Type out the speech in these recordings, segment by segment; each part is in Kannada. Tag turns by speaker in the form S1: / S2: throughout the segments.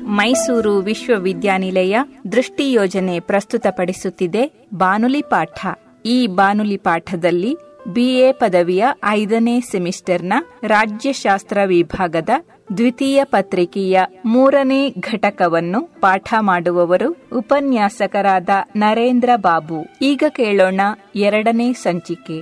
S1: ಮೈಸೂರು ವಿಶ್ವವಿದ್ಯಾನಿಲಯ ದೃಷ್ಟಿ ಯೋಜನೆ ಪ್ರಸ್ತುತಪಡಿಸುತ್ತಿದೆ ಬಾನುಲಿ ಪಾಠ. ಈ ಬಾನುಲಿ ಪಾಠದಲ್ಲಿ BA ಪದವಿಯ 5ನೇ ಸೆಮಿಸ್ಟರ್ನ ರಾಜ್ಯಶಾಸ್ತ್ರ ವಿಭಾಗದ ದ್ವಿತೀಯ ಪತ್ರಿಕೆಯ 3ನೇ ಘಟಕವನ್ನು ಪಾಠ ಮಾಡುವವರು ಉಪನ್ಯಾಸಕರಾದ ನರೇಂದ್ರ ಬಾಬು. ಈಗ ಕೇಳೋಣ 2ನೇ ಸಂಚಿಕೆ.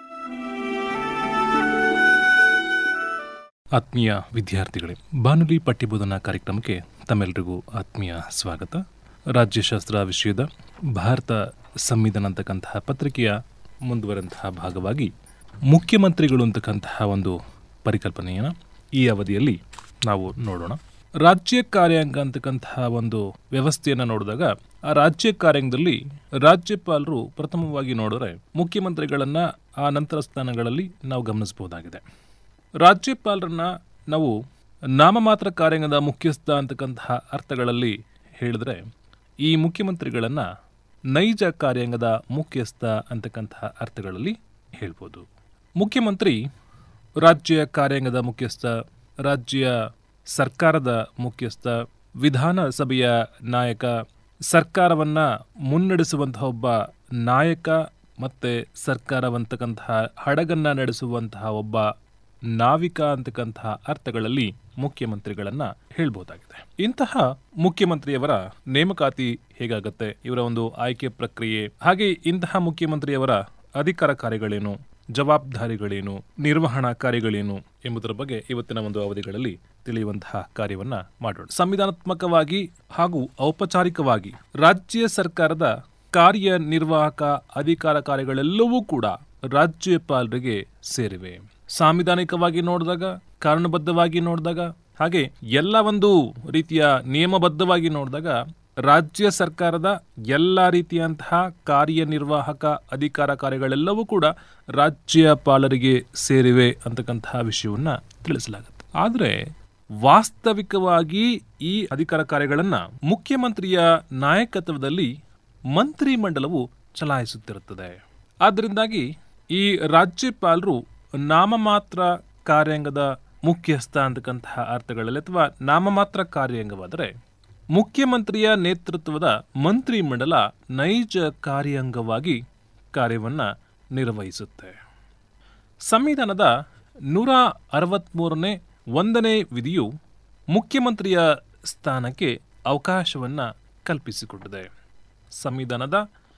S2: ಆತ್ಮೀಯ ವಿದ್ಯಾರ್ಥಿಗಳೇ, ಬಾನುಲಿ ಪಠ್ಯಬೋಧನಾ ಕಾರ್ಯಕ್ರಮಕ್ಕೆ ತಮ್ಮೆಲ್ಲರಿಗೂ ಆತ್ಮೀಯ ಸ್ವಾಗತ. ರಾಜ್ಯಶಾಸ್ತ್ರ ವಿಷಯದ ಭಾರತ ಸಂವಿಧಾನ ಅಂತಕ್ಕಂತಹ ಪತ್ರಿಕೆಯ ಮುಂದುವರೆದಂತಹ ಭಾಗವಾಗಿ ಮುಖ್ಯಮಂತ್ರಿಗಳು ಅಂತಕ್ಕಂತಹ ಒಂದು ಪರಿಕಲ್ಪನೆಯನ್ನು ಈ ಅವಧಿಯಲ್ಲಿ ನಾವು ನೋಡೋಣ. ರಾಜ್ಯ ಕಾರ್ಯಾಂಗ ಅಂತಕ್ಕಂತಹ ಒಂದು ವ್ಯವಸ್ಥೆಯನ್ನು ನೋಡಿದಾಗ ಆ ರಾಜ್ಯ ಕಾರ್ಯಾಂಗದಲ್ಲಿ ರಾಜ್ಯಪಾಲರು ಪ್ರಥಮವಾಗಿ ನೋಡಿದ್ರೆ ಮುಖ್ಯಮಂತ್ರಿಗಳನ್ನು ಆ ನಂತರ ಸ್ಥಾನಗಳಲ್ಲಿ ನಾವು ಗಮನಿಸಬಹುದಾಗಿದೆ. ರಾಜ್ಯಪಾಲರನ್ನ ನಾವು ನಾಮಮಾತ್ರ ಕಾರ್ಯಾಂಗದ ಮುಖ್ಯಸ್ಥ ಅಂತಕ್ಕಂತಹ ಅರ್ಥಗಳಲ್ಲಿ ಹೇಳಿದ್ರೆ, ಈ ಮುಖ್ಯಮಂತ್ರಿಗಳನ್ನು ನೈಜ ಕಾರ್ಯಾಂಗದ ಮುಖ್ಯಸ್ಥ ಅಂತಕ್ಕಂತಹ ಅರ್ಥಗಳಲ್ಲಿ ಹೇಳ್ಬೋದು. ಮುಖ್ಯಮಂತ್ರಿ ರಾಜ್ಯ ಕಾರ್ಯಾಂಗದ ಮುಖ್ಯಸ್ಥ, ರಾಜ್ಯ ಸರ್ಕಾರದ ಮುಖ್ಯಸ್ಥ, ವಿಧಾನಸಭೆಯ ನಾಯಕ, ಸರ್ಕಾರವನ್ನು ಮುನ್ನಡೆಸುವಂತಹ ಒಬ್ಬ ನಾಯಕ ಮತ್ತು ಸರ್ಕಾರವಂತಕ್ಕಂತಹ ಹಡಗನ್ನು ನಡೆಸುವಂತಹ ಒಬ್ಬ ನಾವಿಕ ಅಂತಕ್ಕಂತಹ ಅರ್ಥಗಳಲ್ಲಿ ಮುಖ್ಯಮಂತ್ರಿಗಳನ್ನ ಹೇಳ್ಬೋದಾಗಿದೆ. ಇಂತಹ ಮುಖ್ಯಮಂತ್ರಿಯವರ ನೇಮಕಾತಿ ಹೇಗಾಗತ್ತೆ, ಇವರ ಒಂದು ಆಯ್ಕೆ ಪ್ರಕ್ರಿಯೆ, ಹಾಗೆ ಇಂತಹ ಮುಖ್ಯಮಂತ್ರಿಯವರ ಅಧಿಕಾರ ಕಾರ್ಯಗಳೇನು, ಜವಾಬ್ದಾರಿಗಳೇನು, ನಿರ್ವಹಣಾ ಕಾರ್ಯಗಳೇನು ಎಂಬುದರ ಬಗ್ಗೆ ಇವತ್ತಿನ ಒಂದು ಅವಧಿಗಳಲ್ಲಿ ತಿಳಿಯುವಂತಹ ಕಾರ್ಯವನ್ನ ಮಾಡೋಣ. ಸಂವಿಧಾನಾತ್ಮಕವಾಗಿ ಹಾಗೂ ಔಪಚಾರಿಕವಾಗಿ ರಾಜ್ಯ ಸರ್ಕಾರದ ಕಾರ್ಯನಿರ್ವಾಹಕ ಅಧಿಕಾರ ಕಾರ್ಯಗಳೆಲ್ಲವೂ ಕೂಡ ರಾಜ್ಯಪಾಲರಿಗೆ ಸೇರಿವೆ. ಸಾಂವಿಧಾನಿಕವಾಗಿ ನೋಡಿದಾಗ, ಕಾನೂನುಬದ್ಧವಾಗಿ ನೋಡಿದಾಗ, ಹಾಗೆ ಎಲ್ಲ ಒಂದು ರೀತಿಯ ನಿಯಮಬದ್ಧವಾಗಿ ನೋಡಿದಾಗ ರಾಜ್ಯ ಸರ್ಕಾರದ ಎಲ್ಲ ರೀತಿಯಂತಹ ಕಾರ್ಯನಿರ್ವಾಹಕ ಅಧಿಕಾರ ಕಾರ್ಯಗಳೆಲ್ಲವೂ ಕೂಡ ರಾಜ್ಯಪಾಲರಿಗೆ ಸೇರಿವೆ ಅಂತಕ್ಕಂತಹ ವಿಷಯವನ್ನ ತಿಳಿಸಲಾಗುತ್ತೆ. ಆದರೆ ವಾಸ್ತವಿಕವಾಗಿ ಈ ಅಧಿಕಾರ ಕಾರ್ಯಗಳನ್ನು ಮುಖ್ಯಮಂತ್ರಿಯ ನಾಯಕತ್ವದಲ್ಲಿ ಮಂತ್ರಿಮಂಡಲವು ಚಲಾಯಿಸುತ್ತಿರುತ್ತದೆ. ಆದ್ದರಿಂದಾಗಿ ಈ ರಾಜ್ಯಪಾಲರು ನಾಮಮಾತ್ರ ಕಾರ್ಯಾಂಗದ ಮುಖ್ಯಸ್ಥ ಅಂತಕ್ಕಂತಹ ಅರ್ಥಗಳಲ್ಲಿ ಅಥವಾ ನಾಮಮಾತ್ರ ಕಾರ್ಯಾಂಗವಾದರೆ, ಮುಖ್ಯಮಂತ್ರಿಯ ನೇತೃತ್ವದ ಮಂತ್ರಿಮಂಡಲ ನೈಜ ಕಾರ್ಯಾಂಗವಾಗಿ ಕಾರ್ಯವನ್ನು ನಿರ್ವಹಿಸುತ್ತೆ. ಸಂವಿಧಾನದ 163ನೇ 1ನೇ ವಿಧಿಯು ಮುಖ್ಯಮಂತ್ರಿಯ ಸ್ಥಾನಕ್ಕೆ ಅವಕಾಶವನ್ನು ಕಲ್ಪಿಸಿಕೊಟ್ಟಿದೆ. ಸಂವಿಧಾನದ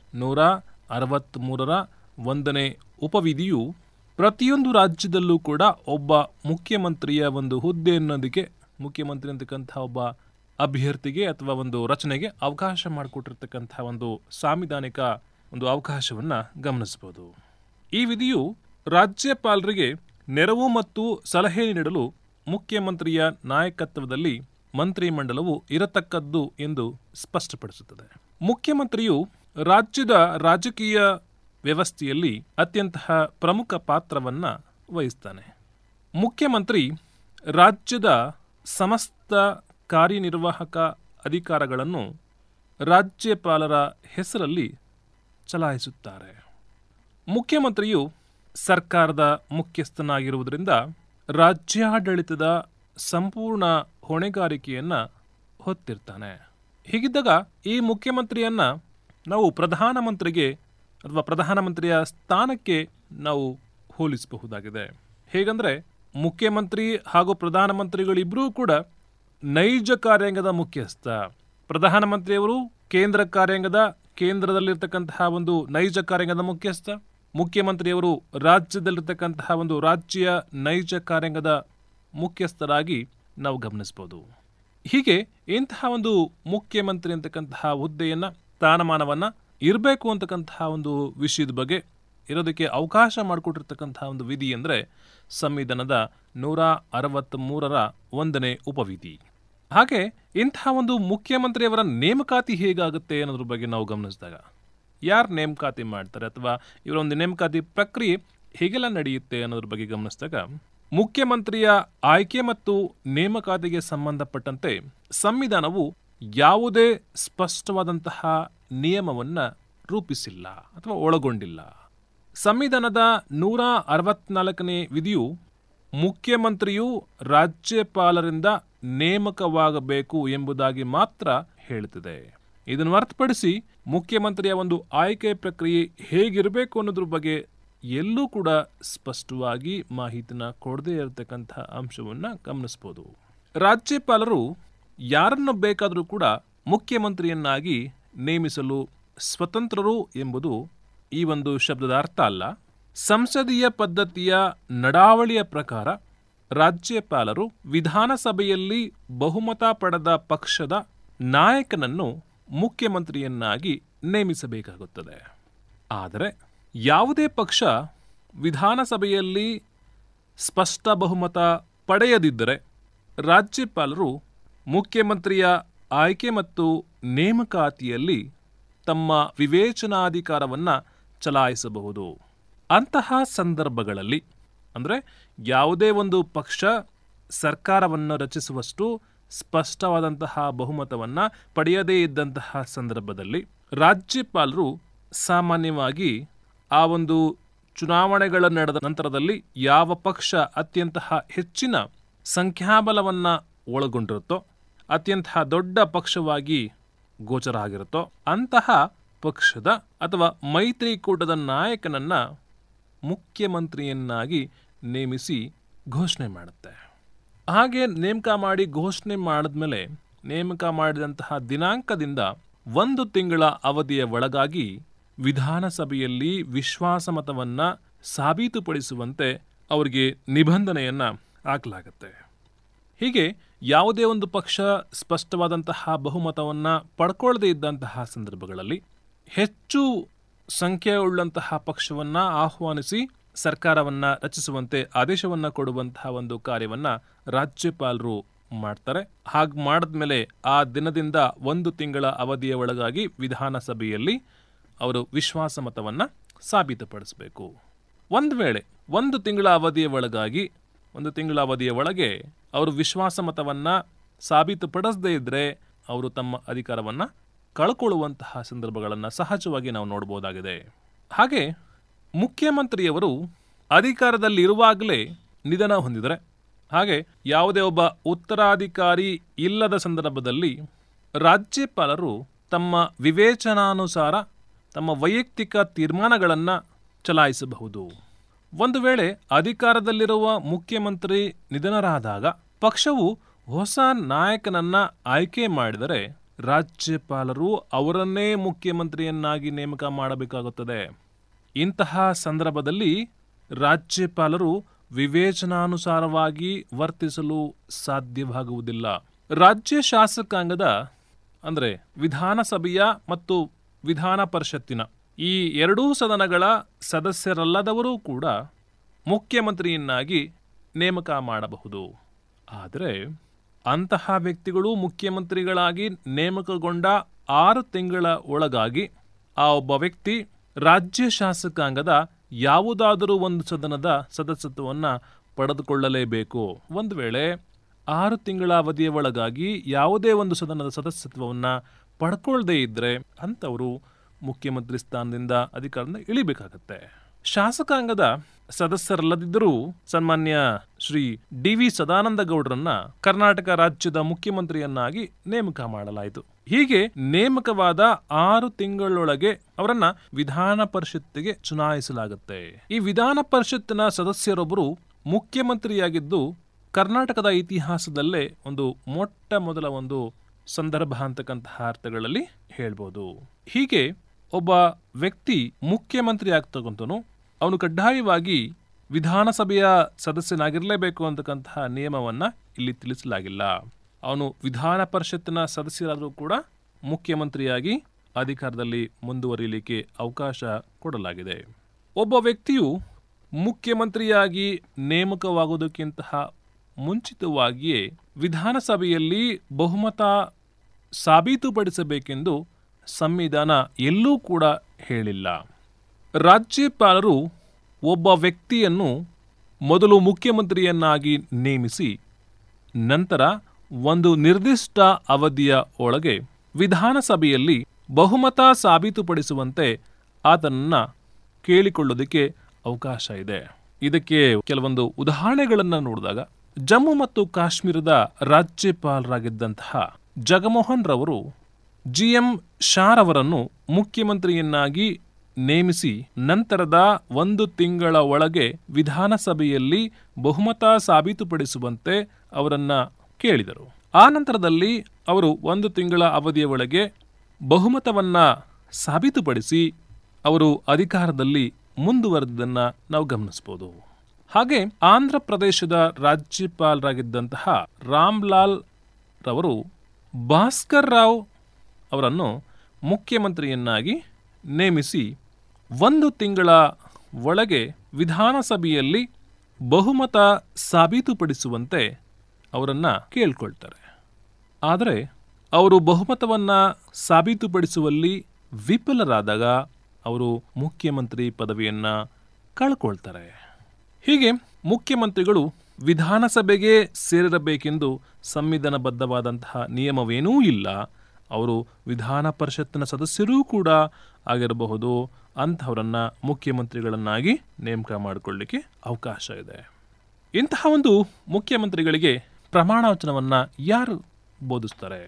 S2: 163ರ 1ನೇ ಉಪವಿಧಿಯು ಪ್ರತಿಯೊಂದು ರಾಜ್ಯದಲ್ಲೂ ಕೂಡ ಒಬ್ಬ ಮುಖ್ಯಮಂತ್ರಿಯ ಒಂದು ಹುದ್ದೆ ಅನ್ನೋದಕ್ಕೆ, ಮುಖ್ಯಮಂತ್ರಿ ಅಂತಕ್ಕಂಥ ಒಬ್ಬ ಅಭ್ಯರ್ಥಿಗೆ ಅಥವಾ ಒಂದು ರಚನೆಗೆ ಅವಕಾಶ ಮಾಡಿಕೊಟ್ಟಿರ್ತಕ್ಕಂಥ ಒಂದು ಸಾಂವಿಧಾನಿಕ ಒಂದು ಅವಕಾಶವನ್ನು ಗಮನಿಸಬಹುದು. ಈ ವಿಧಿಯು ರಾಜ್ಯಪಾಲರಿಗೆ ನೆರವು ಮತ್ತು ಸಲಹೆ ನೀಡಲು ಮುಖ್ಯಮಂತ್ರಿಯ ನಾಯಕತ್ವದಲ್ಲಿ ಮಂತ್ರಿಮಂಡಲವು ಇರತಕ್ಕದ್ದು ಎಂದು ಸ್ಪಷ್ಟಪಡಿಸುತ್ತದೆ. ಮುಖ್ಯಮಂತ್ರಿಯು ರಾಜ್ಯದ ರಾಜಕೀಯ ವ್ಯವಸ್ಥೆಯಲ್ಲಿ ಅತ್ಯಂತ ಪ್ರಮುಖ ಪಾತ್ರವನ್ನು ವಹಿಸ್ತಾನೆ. ಮುಖ್ಯಮಂತ್ರಿ ರಾಜ್ಯದ ಸಮಸ್ತ ಕಾರ್ಯನಿರ್ವಾಹಕ ಅಧಿಕಾರಗಳನ್ನು ರಾಜ್ಯಪಾಲರ ಹೆಸರಲ್ಲಿ ಚಲಾಯಿಸುತ್ತಾರೆ. ಮುಖ್ಯಮಂತ್ರಿಯು ಸರ್ಕಾರದ ಮುಖ್ಯಸ್ಥನಾಗಿರುವುದರಿಂದ ರಾಜ್ಯಾಡಳಿತದ ಸಂಪೂರ್ಣ ಹೊಣೆಗಾರಿಕೆಯನ್ನು ಹೊತ್ತಿರ್ತಾನೆ. ಹೀಗಿದ್ದಾಗ ಈ ಮುಖ್ಯಮಂತ್ರಿಯನ್ನ ನಾವು ಪ್ರಧಾನಮಂತ್ರಿಗೆ ಅಥವಾ ಪ್ರಧಾನಮಂತ್ರಿಯ ಸ್ಥಾನಕ್ಕೆ ನಾವು ಹೋಲಿಸಬಹುದಾಗಿದೆ. ಹೇಗಂದ್ರೆ, ಮುಖ್ಯಮಂತ್ರಿ ಹಾಗೂ ಪ್ರಧಾನಮಂತ್ರಿಗಳಿಬ್ಬರೂ ಕೂಡ ನೈಜ ಕಾರ್ಯಾಂಗದ ಮುಖ್ಯಸ್ಥ. ಪ್ರಧಾನಮಂತ್ರಿಯವರು ಕೇಂದ್ರ ಕಾರ್ಯಾಂಗದ, ಕೇಂದ್ರದಲ್ಲಿರ್ತಕ್ಕಂತಹ ಒಂದು ನೈಜ ಕಾರ್ಯಾಂಗದ ಮುಖ್ಯಸ್ಥ. ಮುಖ್ಯಮಂತ್ರಿಯವರು ರಾಜ್ಯದಲ್ಲಿರ್ತಕ್ಕಂತಹ ಒಂದು ರಾಜ್ಯ ನೈಜ ಕಾರ್ಯಾಂಗದ ಮುಖ್ಯಸ್ಥರಾಗಿ ನಾವು ಗಮನಿಸಬಹುದು. ಹೀಗೆ ಇಂತಹ ಒಂದು ಮುಖ್ಯಮಂತ್ರಿ ಅಂತಕ್ಕಂತಹ ಹುದ್ದೆಯನ್ನ, ಸ್ಥಾನಮಾನವನ್ನ ಇರಬೇಕು ಅಂತಕ್ಕಂತಹ ಒಂದು ವಿಷಯದ ಬಗ್ಗೆ ಇರೋದಕ್ಕೆ ಅವಕಾಶ ಮಾಡಿಕೊಟ್ಟಿರ್ತಕ್ಕಂತಹ ಒಂದು ವಿಧಿ ಅಂದರೆ ಸಂವಿಧಾನದ 163ರ 1ನೇ ಉಪವಿಧಿ. ಹಾಗೆ ಇಂತಹ ಒಂದು ಮುಖ್ಯಮಂತ್ರಿಯವರ ನೇಮಕಾತಿ ಹೇಗಾಗುತ್ತೆ ಅನ್ನೋದ್ರ ಬಗ್ಗೆ ನಾವು ಗಮನಿಸಿದಾಗ, ಯಾರು ನೇಮಕಾತಿ ಮಾಡ್ತಾರೆ ಅಥವಾ ಇವರ ಒಂದು ನೇಮಕಾತಿ ಪ್ರಕ್ರಿಯೆ ಹೇಗೆಲ್ಲ ನಡೆಯುತ್ತೆ ಅನ್ನೋದ್ರ ಬಗ್ಗೆ ಗಮನಿಸಿದಾಗ, ಮುಖ್ಯಮಂತ್ರಿಯ ಆಯ್ಕೆ ಮತ್ತು ನೇಮಕಾತಿಗೆ ಸಂಬಂಧಪಟ್ಟಂತೆ ಸಂವಿಧಾನವು ಯಾವುದೇ ಸ್ಪಷ್ಟವಾದಂತಹ ನಿಯಮವನ್ನು ರೂಪಿಸಿಲ್ಲ ಅಥವಾ ಒಳಗೊಂಡಿಲ್ಲ. ಸಂವಿಧಾನದ 164ನೇ ವಿಧಿಯು ಮುಖ್ಯಮಂತ್ರಿಯು ರಾಜ್ಯಪಾಲರಿಂದ ನೇಮಕವಾಗಬೇಕು ಎಂಬುದಾಗಿ ಮಾತ್ರ ಹೇಳುತ್ತದೆ. ಇದನ್ನು ಹೊರತುಪಡಿಸಿ ಮುಖ್ಯಮಂತ್ರಿಯ ಒಂದು ಆಯ್ಕೆ ಪ್ರಕ್ರಿಯೆ ಹೇಗಿರಬೇಕು ಅನ್ನೋದ್ರ ಬಗ್ಗೆ ಎಲ್ಲೂ ಕೂಡ ಸ್ಪಷ್ಟವಾಗಿ ಮಾಹಿತಿನ ಕೊಡದೇ ಇರತಕ್ಕಂಥ ಅಂಶವನ್ನು ಗಮನಿಸಬಹುದು. ರಾಜ್ಯಪಾಲರು ಯಾರನ್ನು ಬೇಕಾದರೂ ಕೂಡ ಮುಖ್ಯಮಂತ್ರಿಯನ್ನಾಗಿ ನೇಮಿಸಲು ಸ್ವತಂತ್ರರು ಎಂಬುದು ಈ ಒಂದು ಶಬ್ದದ ಅರ್ಥ ಅಲ್ಲ. ಸಂಸದೀಯ ಪದ್ಧತಿಯ ನಡಾವಳಿಯ ಪ್ರಕಾರ ರಾಜ್ಯಪಾಲರು ವಿಧಾನಸಭೆಯಲ್ಲಿ ಬಹುಮತ ಪಡೆದ ಪಕ್ಷದ ನಾಯಕನನ್ನು ಮುಖ್ಯಮಂತ್ರಿಯನ್ನಾಗಿ ನೇಮಿಸಬೇಕಾಗುತ್ತದೆ. ಆದರೆ ಯಾವುದೇ ಪಕ್ಷ ವಿಧಾನಸಭೆಯಲ್ಲಿ ಸ್ಪಷ್ಟ ಬಹುಮತ ಪಡೆಯದಿದ್ದರೆ ರಾಜ್ಯಪಾಲರು ಮುಖ್ಯಮಂತ್ರಿಯ ಆಯ್ಕೆ ಮತ್ತು ನೇಮಕಾತಿಯಲ್ಲಿ ತಮ್ಮ ವಿವೇಚನಾಧಿಕಾರವನ್ನು ಚಲಾಯಿಸಬಹುದು. ಅಂತಹ ಸಂದರ್ಭಗಳಲ್ಲಿ ಅಂದರೆ ಯಾವುದೇ ಒಂದು ಪಕ್ಷ ಸರ್ಕಾರವನ್ನು ರಚಿಸುವಷ್ಟು ಸ್ಪಷ್ಟವಾದಂತಹ ಬಹುಮತವನ್ನು ಪಡೆಯದೇ ಇದ್ದಂತಹ ಸಂದರ್ಭದಲ್ಲಿ ರಾಜ್ಯಪಾಲರು ಸಾಮಾನ್ಯವಾಗಿ ಆ ಒಂದು ಚುನಾವಣೆಗಳ ನಡೆದ ನಂತರದಲ್ಲಿ ಯಾವ ಪಕ್ಷ ಅತ್ಯಂತ ಹೆಚ್ಚಿನ ಸಂಖ್ಯಾಬಲವನ್ನು ಒಳಗೊಂಡಿರುತ್ತೋ, ಅತ್ಯಂತ ದೊಡ್ಡ ಪಕ್ಷವಾಗಿ ಗೋಚರ ಆಗಿರುತ್ತೋ ಅಂತಹ ಪಕ್ಷದ ಅಥವಾ ಮೈತ್ರಿಕೂಟದ ನಾಯಕನನ್ನ ಮುಖ್ಯಮಂತ್ರಿಯನ್ನಾಗಿ ನೇಮಿಸಿ ಘೋಷಣೆ ಮಾಡುತ್ತೆ. ಹಾಗೆ ನೇಮಕ ಮಾಡಿ ಘೋಷಣೆ ಮಾಡಿದ್ಮೇಲೆ ನೇಮಕ ಮಾಡಿದಂತಹ ದಿನಾಂಕದಿಂದ 1 ತಿಂಗಳ ಅವಧಿಯ ಒಳಗಾಗಿ ವಿಧಾನಸಭೆಯಲ್ಲಿ ವಿಶ್ವಾಸಮತವನ್ನು ಸಾಬೀತುಪಡಿಸುವಂತೆ ಅವರಿಗೆ ನಿಬಂಧನೆಯನ್ನು ಹಾಕಲಾಗುತ್ತೆ. ಹೀಗೆ ಯಾವುದೇ ಒಂದು ಪಕ್ಷ ಸ್ಪಷ್ಟವಾದಂತಹ ಬಹುಮತವನ್ನು ಪಡ್ಕೊಳ್ಳದೇ ಇದ್ದಂತಹ ಸಂದರ್ಭಗಳಲ್ಲಿ ಹೆಚ್ಚು ಸಂಖ್ಯೆಯುಳ್ಳಂತಹ ಪಕ್ಷವನ್ನು ಆಹ್ವಾನಿಸಿ ಸರ್ಕಾರವನ್ನು ರಚಿಸುವಂತೆ ಆದೇಶವನ್ನು ಕೊಡುವಂತಹ ಒಂದು ಕಾರ್ಯವನ್ನು ರಾಜ್ಯಪಾಲರು ಮಾಡ್ತಾರೆ. ಹಾಗೆ ಮಾಡಿದ್ಮೇಲೆ ಆ ದಿನದಿಂದ 1 ತಿಂಗಳ ಅವಧಿಯ ಒಳಗಾಗಿ ವಿಧಾನಸಭೆಯಲ್ಲಿ ಅವರು ವಿಶ್ವಾಸಮತವನ್ನು ಸಾಬೀತುಪಡಿಸಬೇಕು. ಒಂದು ವೇಳೆ 1 ತಿಂಗಳ ಅವಧಿಯ ಒಳಗಾಗಿ 1 ತಿಂಗಳ ಅವಧಿಯ ಒಳಗೆ ಅವರು ವಿಶ್ವಾಸಮತವನ್ನು ಸಾಬೀತುಪಡಿಸದೇ ಇದ್ದರೆ ಅವರು ತಮ್ಮ ಅಧಿಕಾರವನ್ನು ಕಳ್ಕೊಳ್ಳುವಂತಹ ಸಂದರ್ಭಗಳನ್ನು ಸಹಜವಾಗಿ ನಾವು ನೋಡಬಹುದಾಗಿದೆ. ಹಾಗೆ ಮುಖ್ಯಮಂತ್ರಿಯವರು ಅಧಿಕಾರದಲ್ಲಿರುವಾಗಲೇ ನಿಧನ ಹೊಂದಿದರೆ, ಹಾಗೆ ಯಾವುದೇ ಒಬ್ಬ ಉತ್ತರಾಧಿಕಾರಿ ಇಲ್ಲದ ಸಂದರ್ಭದಲ್ಲಿ ರಾಜ್ಯಪಾಲರು ತಮ್ಮ ವಿವೇಚನಾನುಸಾರ ತಮ್ಮ ವೈಯಕ್ತಿಕ ತೀರ್ಮಾನಗಳನ್ನು ಚಲಾಯಿಸಬಹುದು. ಒಂದು ವೇಳೆ ಅಧಿಕಾರದಲ್ಲಿರುವ ಮುಖ್ಯಮಂತ್ರಿ ನಿಧನರಾದಾಗ ಪಕ್ಷವು ಹೊಸ ನಾಯಕನನ್ನ ಆಯ್ಕೆ ಮಾಡಿದರೆ ರಾಜ್ಯಪಾಲರು ಅವರನ್ನೇ ಮುಖ್ಯಮಂತ್ರಿಯನ್ನಾಗಿ ನೇಮಕ ಮಾಡಬೇಕಾಗುತ್ತದೆ. ಇಂತಹ ಸಂದರ್ಭದಲ್ಲಿ ರಾಜ್ಯಪಾಲರು ವಿವೇಚನಾನುಸಾರವಾಗಿ ವರ್ತಿಸಲು ಸಾಧ್ಯವಾಗುವುದಿಲ್ಲ. ರಾಜ್ಯ ಶಾಸಕಾಂಗದ ಅಂದರೆ ವಿಧಾನಸಭೆಯ ಮತ್ತು ವಿಧಾನ ಪರಿಷತ್ತಿನ ಈ ಎರಡೂ ಸದನಗಳ ಸದಸ್ಯರಲ್ಲದವರೂ ಕೂಡ ಮುಖ್ಯಮಂತ್ರಿಯನ್ನಾಗಿ ನೇಮಕ ಮಾಡಬಹುದು. ಆದರೆ ಅಂತಹ ವ್ಯಕ್ತಿಗಳು ಮುಖ್ಯಮಂತ್ರಿಗಳಾಗಿ ನೇಮಕಗೊಂಡ 6 ತಿಂಗಳ ಒಳಗಾಗಿ ಆ ಒಬ್ಬ ವ್ಯಕ್ತಿ ರಾಜ್ಯ ಶಾಸಕಾಂಗದ ಯಾವುದಾದರೂ ಒಂದು ಸದನದ ಸದಸ್ಯತ್ವವನ್ನು ಪಡೆದುಕೊಳ್ಳಲೇಬೇಕು. ಒಂದು ವೇಳೆ 6 ತಿಂಗಳ ಅವಧಿಯ ಒಳಗಾಗಿ ಯಾವುದೇ ಒಂದು ಸದನದ ಸದಸ್ಯತ್ವವನ್ನು ಪಡ್ಕೊಳ್ಳದೇ ಇದ್ದರೆ ಅಂಥವರು ಮುಖ್ಯಮಂತ್ರಿ ಸ್ಥಾನದಿಂದ ಅಧಿಕಾರದಿಂದ ಇಳಿಬೇಕಾಗತ್ತೆ. ಶಾಸಕಾಂಗದ ಸದಸ್ಯರಲ್ಲದಿದ್ದರೂ ಸನ್ಮಾನ್ಯ ಶ್ರೀ ಡಿ.ವಿ. ಸದಾನಂದ ಗೌಡರನ್ನ ಕರ್ನಾಟಕ ರಾಜ್ಯದ ಮುಖ್ಯಮಂತ್ರಿಯನ್ನಾಗಿ ನೇಮಕ ಮಾಡಲಾಯಿತು. ಹೀಗೆ ನೇಮಕವಾದ 6 ತಿಂಗಳೊಳಗೆ ಅವರನ್ನ ವಿಧಾನ ಪರಿಷತ್ತಿಗೆ ಚುನಾಯಿಸಲಾಗುತ್ತೆ. ಈ ವಿಧಾನ ಪರಿಷತ್ತಿನ ಸದಸ್ಯರೊಬ್ಬರು ಮುಖ್ಯಮಂತ್ರಿಯಾಗಿದ್ದು ಕರ್ನಾಟಕದ ಇತಿಹಾಸದಲ್ಲೇ ಒಂದು ಮೊಟ್ಟ ಮೊದಲ ಒಂದು ಸಂದರ್ಭ ಅಂತಕ್ಕಂತಹ ಅರ್ಥಗಳಲ್ಲಿ ಹೇಳ್ಬೋದು. ಹೀಗೆ ಒಬ್ಬ ವ್ಯಕ್ತಿ ಮುಖ್ಯಮಂತ್ರಿ ಆಗ್ತಕ್ಕಂಥನು ಅವನು ಕಡ್ಡಾಯವಾಗಿ ವಿಧಾನಸಭೆಯ ಸದಸ್ಯನಾಗಿರಲೇಬೇಕು ಅಂತಕ್ಕಂತಹ ನಿಯಮವನ್ನು ಇಲ್ಲಿ ತಿಳಿಸಲಾಗಿಲ್ಲ. ಅವನು ವಿಧಾನ ಪರಿಷತ್ತಿನ ಸದಸ್ಯರಾದರೂ ಕೂಡ ಮುಖ್ಯಮಂತ್ರಿಯಾಗಿ ಅಧಿಕಾರದಲ್ಲಿ ಮುಂದುವರಿಯಲಿಕ್ಕೆ ಅವಕಾಶ ಕೊಡಲಾಗಿದೆ. ಒಬ್ಬ ವ್ಯಕ್ತಿಯು ಮುಖ್ಯಮಂತ್ರಿಯಾಗಿ ನೇಮಕವಾಗುವುದಕ್ಕಿಂತ ಮುಂಚಿತವಾಗಿಯೇ ವಿಧಾನಸಭೆಯಲ್ಲಿ ಬಹುಮತ ಸಾಬೀತುಪಡಿಸಬೇಕೆಂದು ಸಂವಿಧಾನ ಎಲ್ಲೂ ಕೂಡ ಹೇಳಿಲ್ಲ. ರಾಜ್ಯಪಾಲರು ಒಬ್ಬ ವ್ಯಕ್ತಿಯನ್ನು ಮೊದಲು ಮುಖ್ಯಮಂತ್ರಿಯನ್ನಾಗಿ ನೇಮಿಸಿ ನಂತರ ಒಂದು ನಿರ್ದಿಷ್ಟ ಅವಧಿಯ ಒಳಗೆ ವಿಧಾನಸಭೆಯಲ್ಲಿ ಬಹುಮತ ಸಾಬೀತುಪಡಿಸುವಂತೆ ಆತನನ್ನು ಕೇಳಿಕೊಳ್ಳೋದಕ್ಕೆ ಅವಕಾಶ ಇದೆ. ಇದಕ್ಕೆ ಕೆಲವೊಂದು ಉದಾಹರಣೆಗಳನ್ನು ನೋಡಿದಾಗ ಜಮ್ಮು ಮತ್ತು ಕಾಶ್ಮೀರದ ರಾಜ್ಯಪಾಲರಾಗಿದ್ದಂತಹ ಜಗಮೋಹನ್ ರವರು GM ಶಾ ರವರನ್ನು ಮುಖ್ಯಮಂತ್ರಿಯನ್ನಾಗಿ ನೇಮಿಸಿ ನಂತರದ 1 ತಿಂಗಳ ಒಳಗೆ ವಿಧಾನಸಭೆಯಲ್ಲಿ ಬಹುಮತ ಸಾಬೀತುಪಡಿಸುವಂತೆ ಅವರನ್ನ ಕೇಳಿದರು. ಆ ನಂತರದಲ್ಲಿ ಅವರು 1 ತಿಂಗಳ ಅವಧಿಯ ಒಳಗೆ ಬಹುಮತವನ್ನ ಸಾಬೀತುಪಡಿಸಿ ಅವರು ಅಧಿಕಾರದಲ್ಲಿ ಮುಂದುವರೆದನ್ನ ನಾವು ಗಮನಿಸಬಹುದು. ಹಾಗೆ ಆಂಧ್ರ ಪ್ರದೇಶದ ರಾಜ್ಯಪಾಲರಾಗಿದ್ದಂತಹ ರಾಮ್ಲಾಲ್ ರವರು ಭಾಸ್ಕರ್ ರಾವ್ ಅವರನ್ನು ಮುಖ್ಯಮಂತ್ರಿಯನ್ನಾಗಿ ನೇಮಿಸಿ 1 ತಿಂಗಳ ಒಳಗೆ ವಿಧಾನಸಭೆಯಲ್ಲಿ ಬಹುಮತ ಸಾಬೀತುಪಡಿಸುವಂತೆ ಅವರನ್ನು ಕೇಳ್ಕೊಳ್ತಾರೆ. ಆದರೆ ಅವರು ಬಹುಮತವನ್ನು ಸಾಬೀತುಪಡಿಸುವಲ್ಲಿ ವಿಫಲರಾದಾಗ ಅವರು ಮುಖ್ಯಮಂತ್ರಿ ಪದವಿಯನ್ನು ಕಳ್ಕೊಳ್ತಾರೆ. ಹೀಗೆ ಮುಖ್ಯಮಂತ್ರಿಗಳು ವಿಧಾನಸಭೆಗೆ ಸೇರಿರಬೇಕೆಂದು ಸಂವಿಧಾನಬದ್ಧವಾದಂತಹ ನಿಯಮವೇನೂ ಇಲ್ಲ. ಅವರು ವಿಧಾನ ಪರಿಷತ್ತಿನ ಸದಸ್ಯರೂ ಕೂಡ ಆಗಿರಬಹುದು. ಅಂಥವರನ್ನ ಮುಖ್ಯಮಂತ್ರಿಗಳನ್ನಾಗಿ ನೇಮಕ ಮಾಡಿಕೊಳ್ಳಿಕ್ಕೆ ಅವಕಾಶ ಇದೆ. ಇಂತಹ ಒಂದು ಮುಖ್ಯಮಂತ್ರಿಗಳಿಗೆ ಪ್ರಮಾಣ ವಚನವನ್ನು ಯಾರು ಬೋಧಿಸ್ತಾರೆ?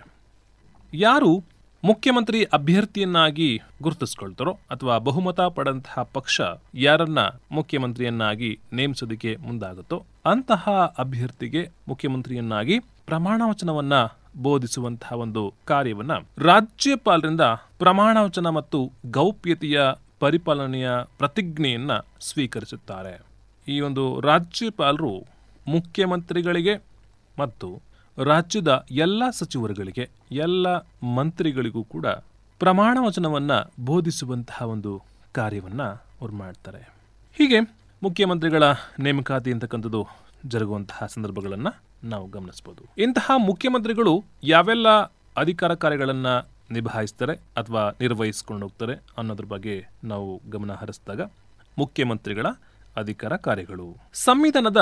S2: ಯಾರು ಮುಖ್ಯಮಂತ್ರಿ ಅಭ್ಯರ್ಥಿಯನ್ನಾಗಿ ಗುರುತಿಸ್ಕೊಳ್ತಾರೋ ಅಥವಾ ಬಹುಮತ ಪಡೆದಂತಹ ಪಕ್ಷ ಯಾರನ್ನ ಮುಖ್ಯಮಂತ್ರಿಯನ್ನಾಗಿ ನೇಮಿಸೋದಕ್ಕೆ ಮುಂದಾಗುತ್ತೋ ಅಂತಹ ಅಭ್ಯರ್ಥಿಗೆ ಮುಖ್ಯಮಂತ್ರಿಯನ್ನಾಗಿ ಪ್ರಮಾಣ ವಚನವನ್ನ ಬೋಧಿಸುವಂತಹ ಒಂದು ಕಾರ್ಯವನ್ನ ರಾಜ್ಯಪಾಲರಿಂದ ಪ್ರಮಾಣ ವಚನ ಮತ್ತು ಗೌಪ್ಯತೆಯ ಪರಿಪಾಲನೆಯ ಪ್ರತಿಜ್ಞೆಯನ್ನ ಸ್ವೀಕರಿಸುತ್ತಾರೆ. ಈ ಒಂದು ರಾಜ್ಯಪಾಲರು ಮುಖ್ಯಮಂತ್ರಿಗಳಿಗೆ ಮತ್ತು ರಾಜ್ಯದ ಎಲ್ಲ ಸಚಿವರುಗಳಿಗೆ, ಎಲ್ಲ ಮಂತ್ರಿಗಳಿಗೂ ಕೂಡ ಪ್ರಮಾಣ ವಚನವನ್ನು ಬೋಧಿಸುವಂತಹ ಒಂದು ಕಾರ್ಯವನ್ನು ಅವ್ರು ಮಾಡ್ತಾರೆ. ಹೀಗೆ ಮುಖ್ಯಮಂತ್ರಿಗಳ ನೇಮಕಾತಿ ಅಂತಕ್ಕಂಥದ್ದು ಜರುಗುವಂತಹ ಸಂದರ್ಭಗಳನ್ನು ನಾವು ಗಮನಿಸಬಹುದು. ಇಂತಹ ಮುಖ್ಯಮಂತ್ರಿಗಳು ಯಾವೆಲ್ಲ ಅಧಿಕಾರ ಕಾರ್ಯಗಳನ್ನು ನಿಭಾಯಿಸ್ತಾರೆ ಅಥವಾ ನಿರ್ವಹಿಸಿಕೊಂಡು ಹೋಗ್ತಾರೆ ಅನ್ನೋದ್ರ ಬಗ್ಗೆ ನಾವು ಗಮನ ಹರಿಸಿದಾಗ ಮುಖ್ಯಮಂತ್ರಿಗಳ ಅಧಿಕಾರ ಕಾರ್ಯಗಳು ಸಂವಿಧಾನದ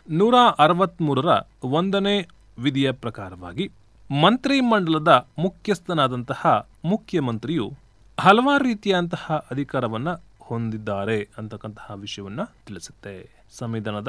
S2: 163ರ 1ನೇ ವಿಧಿಯ ಪ್ರಕಾರವಾಗಿ ಮಂತ್ರಿಮಂಡಲದ ಮುಖ್ಯಸ್ಥನಾದಂತಹ ಮುಖ್ಯಮಂತ್ರಿಯು ಹಲವಾರು ರೀತಿಯಂತಹ ಅಧಿಕಾರವನ್ನು ಹೊಂದಿದ್ದಾರೆ ಅಂತಕ್ಕಂತಹ ವಿಷಯವನ್ನ ತಿಳಿಸುತ್ತೆ. ಸಂವಿಧಾನದ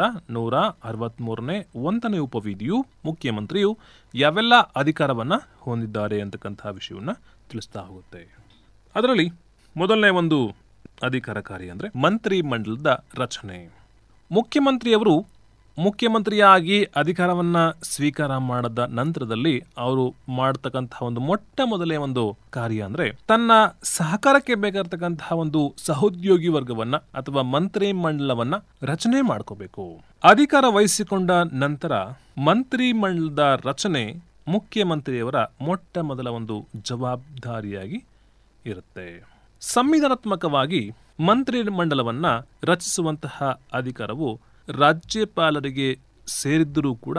S2: 163ನೇ 1ನೇ ಉಪವಿಧಿಯು ಮುಖ್ಯಮಂತ್ರಿಯು ಯಾವೆಲ್ಲ ಅಧಿಕಾರವನ್ನು ಹೊಂದಿದ್ದಾರೆ ಅಂತಕ್ಕಂತಹ ವಿಷಯವನ್ನ ತಿಳಿಸ್ತಾ ಹೋಗುತ್ತೆ. ಅದರಲ್ಲಿ ಮೊದಲನೇ ಒಂದು ಅಧಿಕಾರ ಕಾರ್ಯ ಅಂದರೆ ಮಂತ್ರಿಮಂಡಲದ ರಚನೆ. ಮುಖ್ಯಮಂತ್ರಿಯವರು ಮುಖ್ಯಮಂತ್ರಿಯಾಗಿ ಅಧಿಕಾರವನ್ನ ಸ್ವೀಕಾರ ಮಾಡಿದ ನಂತರದಲ್ಲಿ ಅವರು ಮಾಡತಕ್ಕಂತಹ ಒಂದು ಮೊಟ್ಟ ಮೊದಲೇ ಒಂದು ಕಾರ್ಯ ಅಂದ್ರೆ ತನ್ನ ಸಹಕಾರಕ್ಕೆ ಬೇಕಾಗಿರ್ತಕ್ಕಂತಹ ಒಂದು ಸಹೋದ್ಯೋಗಿ ವರ್ಗವನ್ನ ಅಥವಾ ಮಂತ್ರಿ ಮಂಡಲವನ್ನ ರಚನೆ ಮಾಡ್ಕೋಬೇಕು. ಅಧಿಕಾರ ವಹಿಸಿಕೊಂಡ ನಂತರ ಮಂತ್ರಿ ಮಂಡಲದ ರಚನೆ ಮುಖ್ಯಮಂತ್ರಿಯವರ ಮೊಟ್ಟ ಮೊದಲ ಒಂದು ಜವಾಬ್ದಾರಿಯಾಗಿ ಇರುತ್ತೆ. ಸಂವಿಧಾನಾತ್ಮಕವಾಗಿ ಮಂತ್ರಿ ಮಂಡಲವನ್ನ ರಚಿಸುವಂತಹ ಅಧಿಕಾರವು ರಾಜ್ಯಪಾಲರಿಗೆ ಸೇರಿದ್ದರೂ ಕೂಡ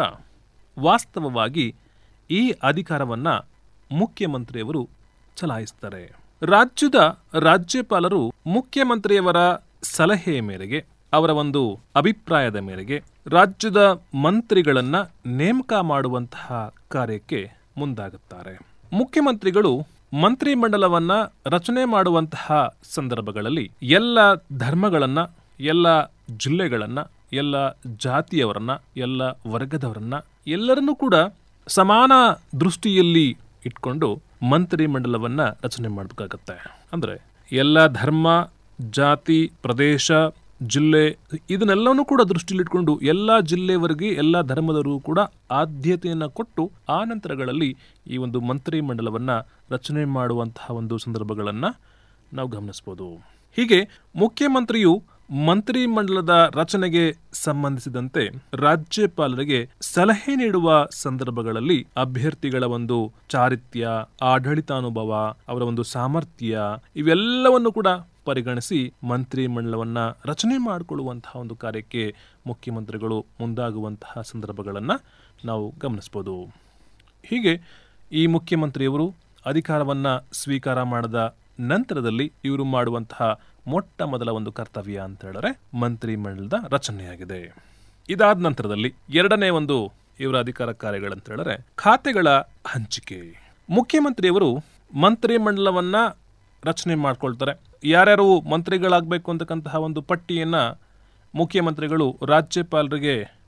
S2: ವಾಸ್ತವವಾಗಿ ಈ ಅಧಿಕಾರವನ್ನು ಮುಖ್ಯಮಂತ್ರಿಯವರು ಚಲಾಯಿಸ್ತಾರೆ. ರಾಜ್ಯದ ರಾಜ್ಯಪಾಲರು ಮುಖ್ಯಮಂತ್ರಿಯವರ ಸಲಹೆಯ ಮೇರೆಗೆ, ಅವರ ಒಂದು ಅಭಿಪ್ರಾಯದ ಮೇರೆಗೆ ರಾಜ್ಯದ ಮಂತ್ರಿಗಳನ್ನ ನೇಮಕ ಮಾಡುವಂತಹ ಕಾರ್ಯಕ್ಕೆ ಮುಂದಾಗುತ್ತಾರೆ. ಮುಖ್ಯಮಂತ್ರಿಗಳು ಮಂತ್ರಿಮಂಡಲವನ್ನ ರಚನೆ ಮಾಡುವಂತಹ ಸಂದರ್ಭಗಳಲ್ಲಿ ಎಲ್ಲ ಧರ್ಮಗಳನ್ನ, ಎಲ್ಲ ಜಿಲ್ಲೆಗಳನ್ನ, ಎಲ್ಲ ಜಾತಿಯವರನ್ನ, ಎಲ್ಲ ವರ್ಗದವರನ್ನ ಎಲ್ಲರನ್ನೂ ಕೂಡ ಸಮಾನ ದೃಷ್ಟಿಯಲ್ಲಿ ಇಟ್ಕೊಂಡು ಮಂತ್ರಿಮಂಡಲವನ್ನ ರಚನೆ ಮಾಡಬೇಕಾಗತ್ತೆ. ಅಂದ್ರೆ ಎಲ್ಲ ಧರ್ಮ, ಜಾತಿ, ಪ್ರದೇಶ, ಜಿಲ್ಲೆ ಇದನ್ನೆಲ್ಲವನ್ನೂ ಕೂಡ ದೃಷ್ಟಿಯಲ್ಲಿಟ್ಕೊಂಡು ಎಲ್ಲ ಜಿಲ್ಲೆವರೆಗೆ ಎಲ್ಲ ಧರ್ಮದವರು ಕೂಡ ಆದ್ಯತೆಯನ್ನು ಕೊಟ್ಟು ಆ ನಂತರಗಳಲ್ಲಿ ಈ ಒಂದು ಮಂತ್ರಿಮಂಡಲವನ್ನ ರಚನೆ ಮಾಡುವಂತಹ ಒಂದು ಸಂದರ್ಭಗಳನ್ನು ನಾವು ಗಮನಿಸಬಹುದು. ಹೀಗೆ ಮುಖ್ಯಮಂತ್ರಿಯು ಮಂತ್ರಿಮಂಡಲದ ರಚನೆಗೆ ಸಂಬಂಧಿಸಿದಂತೆ ರಾಜ್ಯಪಾಲರಿಗೆ ಸಲಹೆ ನೀಡುವ ಸಂದರ್ಭಗಳಲ್ಲಿ ಅಭ್ಯರ್ಥಿಗಳ ಒಂದು ಚಾರಿತ್ರ್ಯ, ಆಡಳಿತಾನುಭವ, ಅವರ ಒಂದು ಸಾಮರ್ಥ್ಯ ಇವೆಲ್ಲವನ್ನು ಕೂಡ ಪರಿಗಣಿಸಿ ಮಂತ್ರಿಮಂಡಲವನ್ನ ರಚನೆ ಮಾಡಿಕೊಳ್ಳುವಂತಹ ಒಂದು ಕಾರ್ಯಕ್ಕೆ ಮುಖ್ಯಮಂತ್ರಿಗಳು ಮುಂದಾಗುವಂತಹ ಸಂದರ್ಭಗಳನ್ನು ನಾವು ಗಮನಿಸಬಹುದು. ಹೀಗೆ ಈ ಮುಖ್ಯಮಂತ್ರಿಯವರು ಅಧಿಕಾರವನ್ನ ಸ್ವೀಕಾರ ಮಾಡಿದ ನಂತರದಲ್ಲಿ ಇವರು ಮಾಡುವಂತಹ ಮೊಟ್ಟ ಮೊದಲ ಒಂದು ಕರ್ತವ್ಯ ಅಂತ ಹೇಳಿದ್ರೆ ಮಂತ್ರಿಮಂಡಲದ ರಚನೆಯಾಗಿದೆ. ಇದಾದ ನಂತರದಲ್ಲಿ ಎರಡನೇ ಒಂದು ಇವರ ಅಧಿಕಾರ ಕಾರ್ಯಗಳಂತ ಹೇಳಿದ್ರೆ ಖಾತೆಗಳ ಹಂಚಿಕೆ. ಮುಖ್ಯಮಂತ್ರಿಯವರು ಮಂತ್ರಿಮಂಡಲವನ್ನ ರಚನೆ ಮಾಡ್ಕೊಳ್ತಾರೆ. ಯಾರ್ಯಾರು ಮಂತ್ರಿಗಳಾಗಬೇಕು ಅಂತಕ್ಕಂತಹ ಒಂದು ಪಟ್ಟಿಯನ್ನ ಮುಖ್ಯಮಂತ್ರಿಗಳು ರಾಜ್ಯಪಾಲರಿಗೆ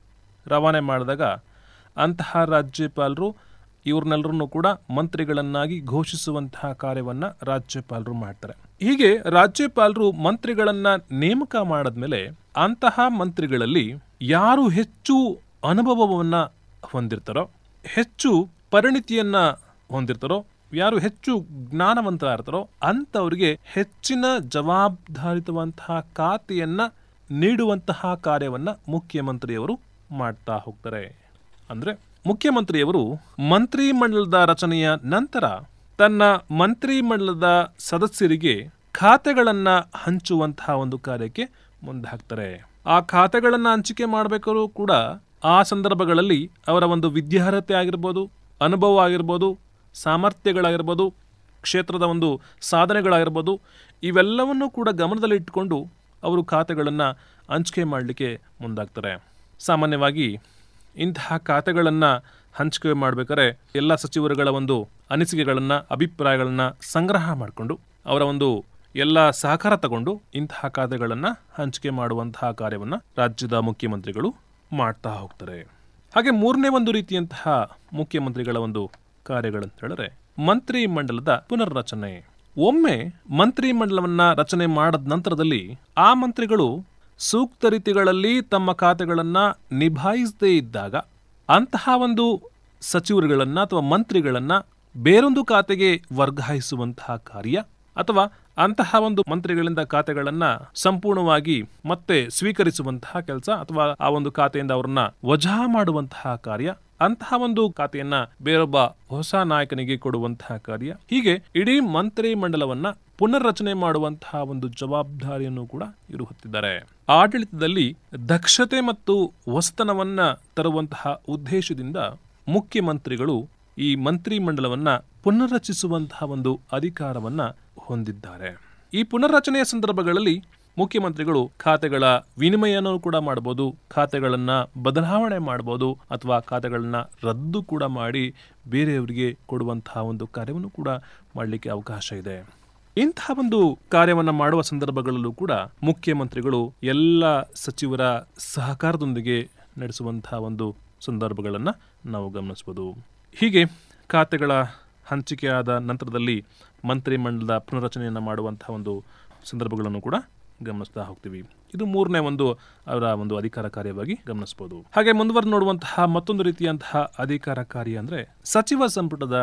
S2: ರವಾನೆ ಮಾಡಿದಾಗ ಅಂತಹ ರಾಜ್ಯಪಾಲರು ಇವ್ರನ್ನೆಲ್ಲರನ್ನೂ ಕೂಡ ಮಂತ್ರಿಗಳನ್ನಾಗಿ ಘೋಷಿಸುವಂತಹ ಕಾರ್ಯವನ್ನು ರಾಜ್ಯಪಾಲರು ಮಾಡ್ತಾರೆ. ಹೀಗೆ ರಾಜ್ಯಪಾಲರು ಮಂತ್ರಿಗಳನ್ನ ನೇಮಕ ಮಾಡಿದ್ಮೇಲೆ ಅಂತಹ ಮಂತ್ರಿಗಳಲ್ಲಿ ಯಾರು ಹೆಚ್ಚು ಅನುಭವವನ್ನ ಹೊಂದಿರ್ತಾರೋ, ಹೆಚ್ಚು ಪರಿಣಿತಿಯನ್ನ ಹೊಂದಿರ್ತಾರೋ, ಯಾರು ಹೆಚ್ಚು ಜ್ಞಾನವಂತರಾಗಿರ್ತಾರೋ ಅಂಥವ್ರಿಗೆ ಹೆಚ್ಚಿನ ಜವಾಬ್ದಾರಿತವಂತಹ ಖಾತೆಯನ್ನ ನೀಡುವಂತಹ ಕಾರ್ಯವನ್ನ ಮುಖ್ಯಮಂತ್ರಿಯವರು ಮಾಡ್ತಾ ಹೋಗ್ತಾರೆ. ಅಂದ್ರೆ ಮುಖ್ಯಮಂತ್ರಿಯವರು ಮಂತ್ರಿಮಂಡಲದ ರಚನೆಯ ನಂತರ ತನ್ನ ಮಂತ್ರಿಮಂಡಲದ ಸದಸ್ಯರಿಗೆ ಖಾತೆಗಳನ್ನ ಹಂಚುವಂತಹ ಒಂದು ಕಾರ್ಯಕ್ಕೆ ಮುಂದಾಗ್ತಾರೆ. ಆ ಖಾತೆಗಳನ್ನ ಹಂಚಿಕೆ ಮಾಡಬೇಕಾದ್ರೂ ಕೂಡ ಆ ಸಂದರ್ಭಗಳಲ್ಲಿ ಅವರ ಒಂದು ವಿದ್ಯಾರ್ಹತೆ ಆಗಿರ್ಬೋದು, ಅನುಭವ ಆಗಿರ್ಬೋದು, ಸಾಮರ್ಥ್ಯಗಳಾಗಿರ್ಬೋದು, ಕ್ಷೇತ್ರದ ಒಂದು ಸಾಧನೆಗಳಾಗಿರ್ಬೋದು, ಇವೆಲ್ಲವನ್ನೂ ಕೂಡ ಗಮನದಲ್ಲಿಟ್ಟುಕೊಂಡು ಅವರು ಖಾತೆಗಳನ್ನು ಹಂಚಿಕೆ ಮಾಡಲಿಕ್ಕೆ ಮುಂದಾಗ್ತಾರೆ. ಸಾಮಾನ್ಯವಾಗಿ ಇಂತಹ ಖಾತೆಗಳನ್ನು ಹಂಚಿಕೆ ಮಾಡಬೇಕಾದ್ರೆ ಎಲ್ಲ ಸಚಿವರುಗಳ ಒಂದು ಅನಿಸಿಕೆಗಳನ್ನು, ಅಭಿಪ್ರಾಯಗಳನ್ನು ಸಂಗ್ರಹ ಮಾಡಿಕೊಂಡು ಅವರ ಒಂದು ಎಲ್ಲ ಸಹಕಾರ ತಗೊಂಡು ಇಂತಹ ಖಾತೆಗಳನ್ನು ಹಂಚಿಕೆ ಮಾಡುವಂತಹ ಕಾರ್ಯವನ್ನು ರಾಜ್ಯದ ಮುಖ್ಯಮಂತ್ರಿಗಳು ಮಾಡ್ತಾ ಹೋಗ್ತಾರೆ. ಹಾಗೆ ಮೂರನೇ ಒಂದು ರೀತಿಯಂತಹ ಮುಖ್ಯಮಂತ್ರಿಗಳ ಒಂದು ಕಾರ್ಯಗಳಂತ ಹೇಳಿದ್ರೆ ಮಂತ್ರಿ ಮಂಡಲದ ಪುನರ್ರಚನೆ. ಒಮ್ಮೆ ಮಂತ್ರಿ ಮಂಡಲವನ್ನ ರಚನೆ ಮಾಡಿದ ನಂತರದಲ್ಲಿ ಆ ಮಂತ್ರಿಗಳು ಸೂಕ್ತ ರೀತಿಗಳಲ್ಲಿ ತಮ್ಮ ಖಾತೆಗಳನ್ನ ನಿಭಾಯಿಸದೇ ಇದ್ದಾಗ ಅಂತಹ ಒಂದು ಸಚಿವರುಗಳನ್ನ ಅಥವಾ ಮಂತ್ರಿಗಳನ್ನ ಬೇರೊಂದು ಖಾತೆಗೆ ವರ್ಗಾಯಿಸುವಂತಹ ಕಾರ್ಯ ಅಥವಾ ಅಂತಹ ಒಂದು ಮಂತ್ರಿಗಳಿಂದ ಖಾತೆಗಳನ್ನ ಸಂಪೂರ್ಣವಾಗಿ ಮತ್ತೆ ಸ್ವೀಕರಿಸುವಂತಹ ಕೆಲಸ ಅಥವಾ ಆ ಒಂದು ಖಾತೆಯಿಂದ ಅವರನ್ನ ವಜಾ ಮಾಡುವಂತಹ ಕಾರ್ಯ, ಅಂತಹ ಒಂದು ಖಾತೆಯನ್ನ ಬೇರೊಬ್ಬ ಹೊಸ ನಾಯಕನಿಗೆ ಕೊಡುವಂತಹ ಕಾರ್ಯ, ಹೀಗೆ ಇಡೀ ಮಂತ್ರಿ ಮಂಡಲವನ್ನ ಪುನರ್ರಚನೆ ಮಾಡುವಂತಹ ಒಂದು ಜವಾಬ್ದಾರಿಯನ್ನು ಕೂಡ ಇವರು ಹೊತ್ತಿದ್ದಾರೆ. ಆಡಳಿತದಲ್ಲಿ ದಕ್ಷತೆ ಮತ್ತು ಹೊಸತನವನ್ನ ತರುವಂತಹ ಉದ್ದೇಶದಿಂದ ಮುಖ್ಯಮಂತ್ರಿಗಳು ಈ ಮಂತ್ರಿ ಮಂಡಲವನ್ನ ಪುನರ್ರಚಿಸುವಂತಹ ಒಂದು ಅಧಿಕಾರವನ್ನ ಹೊಂದಿದ್ದಾರೆ. ಈ ಪುನರ್ರಚನೆಯ ಸಂದರ್ಭಗಳಲ್ಲಿ ಮುಖ್ಯಮಂತ್ರಿಗಳು ಖಾತೆಗಳ ವಿನಿಮಯನೂ ಕೂಡ ಮಾಡಬಹುದು, ಖಾತೆಗಳನ್ನ ಬದಲಾವಣೆ ಮಾಡಬಹುದು ಅಥವಾ ಖಾತೆಗಳನ್ನ ರದ್ದು ಕೂಡ ಮಾಡಿ ಬೇರೆಯವರಿಗೆ ಕೊಡುವಂತಹ ಒಂದು ಕಾರ್ಯವನ್ನು ಕೂಡ ಮಾಡಲಿಕ್ಕೆ ಅವಕಾಶ ಇದೆ. ಇಂತಹ ಒಂದು ಕಾರ್ಯವನ್ನು ಮಾಡುವ ಸಂದರ್ಭಗಳಲ್ಲೂ ಕೂಡ ಮುಖ್ಯಮಂತ್ರಿಗಳು ಎಲ್ಲ ಸಚಿವರ ಸಹಕಾರದೊಂದಿಗೆ ನಡೆಸುವಂತಹ ಒಂದು ಸಂದರ್ಭಗಳನ್ನು ನಾವು ಗಮನಿಸಬಹುದು. ಹೀಗೆ ಖಾತೆಗಳ ಹಂಚಿಕೆಯಾದ ನಂತರದಲ್ಲಿ ಮಂತ್ರಿಮಂಡಲದ ಪುನರ್ರಚನೆಯನ್ನು ಮಾಡುವಂತಹ ಒಂದು ಸಂದರ್ಭಗಳನ್ನು ಕೂಡ ಗಮನಿಸ್ತಾ ಹೋಗ್ತೀವಿ. ಇದು ಮೂರನೇ ಒಂದು ಅವರ ಒಂದು ಅಧಿಕಾರ ಕಾರ್ಯವಾಗಿ ಗಮನಿಸಬಹುದು. ಹಾಗೆ ಮುಂದುವರೆದು ನೋಡುವಂತಹ ಮತ್ತೊಂದು ರೀತಿಯಂತಹ ಅಧಿಕಾರ ಕಾರ್ಯ ಅಂದ್ರೆ ಸಚಿವ ಸಂಪುಟದ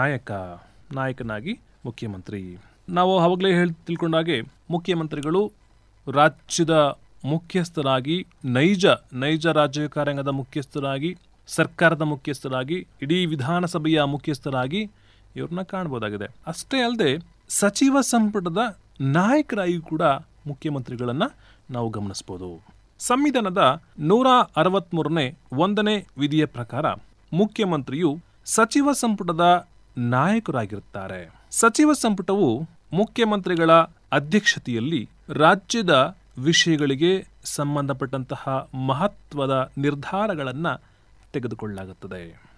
S2: ನಾಯಕನಾಗಿ ಮುಖ್ಯಮಂತ್ರಿ. ನಾವು ಅವಾಗಲೇ ತಿಳ್ಕೊಂಡ ಹಾಗೆ ಮುಖ್ಯಮಂತ್ರಿಗಳು ರಾಜ್ಯದ ಮುಖ್ಯಸ್ಥರಾಗಿ ನೈಜ ರಾಜ್ಯ ಕಾರ್ಯಾಂಗದ ಮುಖ್ಯಸ್ಥರಾಗಿ, ಸರ್ಕಾರದ ಮುಖ್ಯಸ್ಥರಾಗಿ, ಇಡೀ ವಿಧಾನಸಭೆಯ ಮುಖ್ಯಸ್ಥರಾಗಿ ಇವ್ರನ್ನ ಕಾಣಬಹುದಾಗಿದೆ. ಅಷ್ಟೇ ಅಲ್ಲದೆ ಸಚಿವ ಸಂಪುಟದ ನಾಯಕರಾಗಿ ಕೂಡ ಮುಖ್ಯಮಂತ್ರಿಗಳನ್ನ ನಾವು ಗಮನಿಸಬಹುದು. ಸಂವಿಧಾನದ 163ನೇ 1ನೇ ವಿಧಿಯ ಪ್ರಕಾರ ಮುಖ್ಯಮಂತ್ರಿಯು ಸಚಿವ ಸಂಪುಟದ ನಾಯಕರಾಗಿರುತ್ತಾರೆ. ಸಚಿವ ಸಂಪುಟವು ಮುಖ್ಯಮಂತ್ರಿಗಳ ಅಧ್ಯಕ್ಷತೆಯಲ್ಲಿ ರಾಜ್ಯದ ವಿಷಯಗಳಿಗೆ ಸಂಬಂಧಪಟ್ಟಂತಹ ಮಹತ್ವದ ನಿರ್ಧಾರಗಳನ್ನು ತೆಗೆದುಕೊಳ್ಳಲಾಗುತ್ತದೆ.